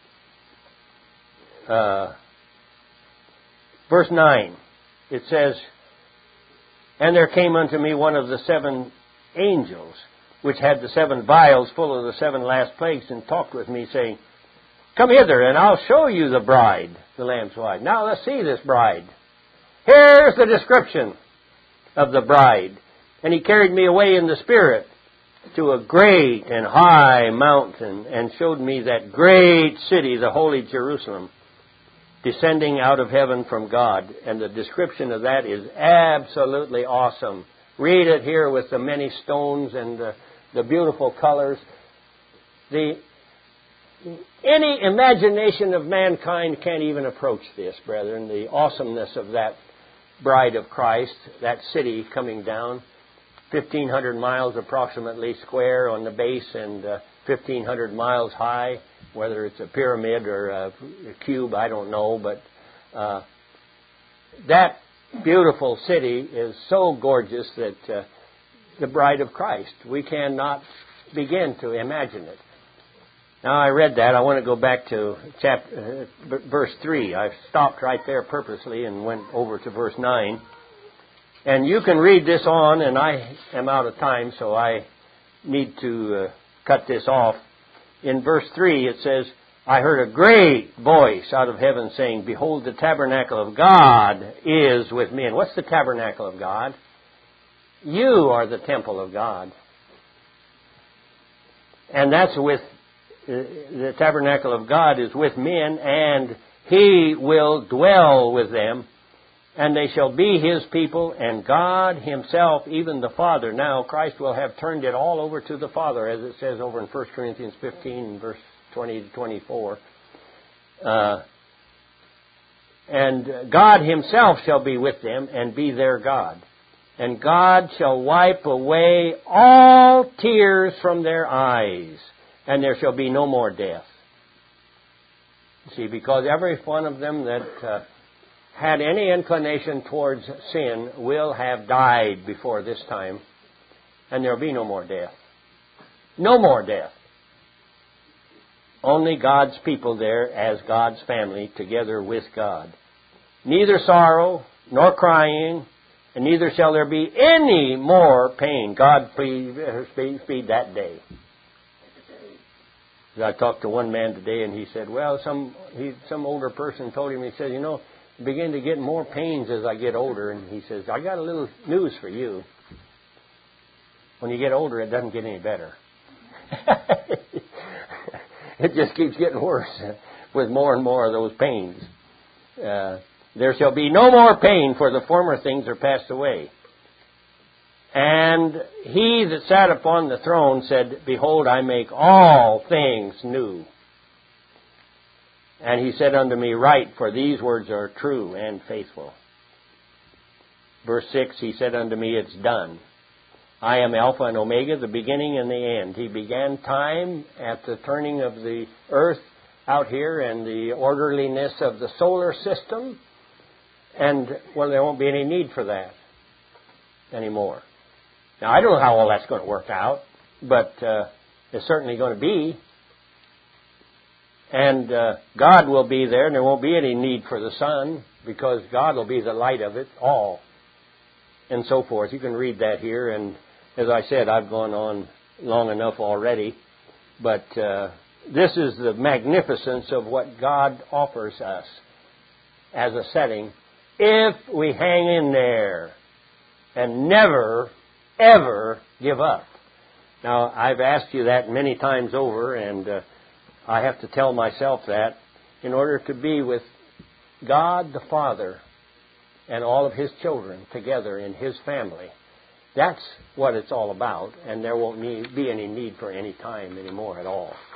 Uh, verse nine, it says, and there came unto me one of the seven angels, which had the seven vials full of the seven last plagues, and talked with me, saying, come hither, and I'll show you the bride, the Lamb's wife. Now let's see this bride. Here's the description of the bride. And he carried me away in the Spirit to a great and high mountain, and showed me that great city, the holy Jerusalem, descending out of heaven from God. And the description of that is absolutely awesome. Read it here with the many stones and the, the beautiful colors. The Any imagination of mankind can't even approach this, brethren, the awesomeness of that bride of Christ, that city coming down, fifteen hundred miles approximately square on the base, and uh, fifteen hundred miles high. Whether it's a pyramid or a cube, I don't know, but uh, that beautiful city is so gorgeous that uh, the bride of Christ, we cannot begin to imagine it. Now, I read that. I want to go back to chapter, uh, verse three. I stopped right there purposely and went over to verse nine. And you can read this on, and I am out of time, so I need to uh, cut this off. In verse three, it says, I heard a great voice out of heaven saying, behold, the tabernacle of God is with men. What's the tabernacle of God? You are the temple of God. And that's with, uh, the tabernacle of God is with men, and He will dwell with them, and they shall be His people, and God Himself, even the Father. Now, Christ will have turned it all over to the Father, as it says over in First Corinthians fifteen, verse twenty to twenty-four. Uh, and God Himself shall be with them, and be their God. And God shall wipe away all tears from their eyes, and there shall be no more death. See, because every one of them that uh, had any inclination towards sin will have died before this time, and there will be no more death. No more death. Only God's people there as God's family together with God. Neither sorrow nor crying, and neither shall there be any more pain. God speed, speed that day. I talked to one man today, and he said, well, some he, some older person told him, he said, you know, I begin to get more pains as I get older. And he says, I got a little news for you. When you get older, it doesn't get any better. it just keeps getting worse with more and more of those pains. Uh, there shall be no more pain, for the former things are passed away. And he that sat upon the throne said, Behold, I make all things new. And he said unto me, Write, for these words are true and faithful. Verse six, he said unto me, It's done. I am Alpha and Omega, the beginning and the end. He began time at the turning of the earth out here and the orderliness of the solar system. And, well, there won't be any need for that anymore. Now, I don't know how all that's going to work out, but uh, it's certainly going to be. And uh, God will be there, and there won't be any need for the sun, because God will be the light of it all, and so forth. You can read that here, and as I said, I've gone on long enough already, but uh, this is the magnificence of what God offers us as a setting, if we hang in there and never, ever give up. Now, I've asked you that many times over, and uh, I have to tell myself that in order to be with God the Father and all of His children together in His family. That's what it's all about, and there won't need, be any need for any time anymore at all.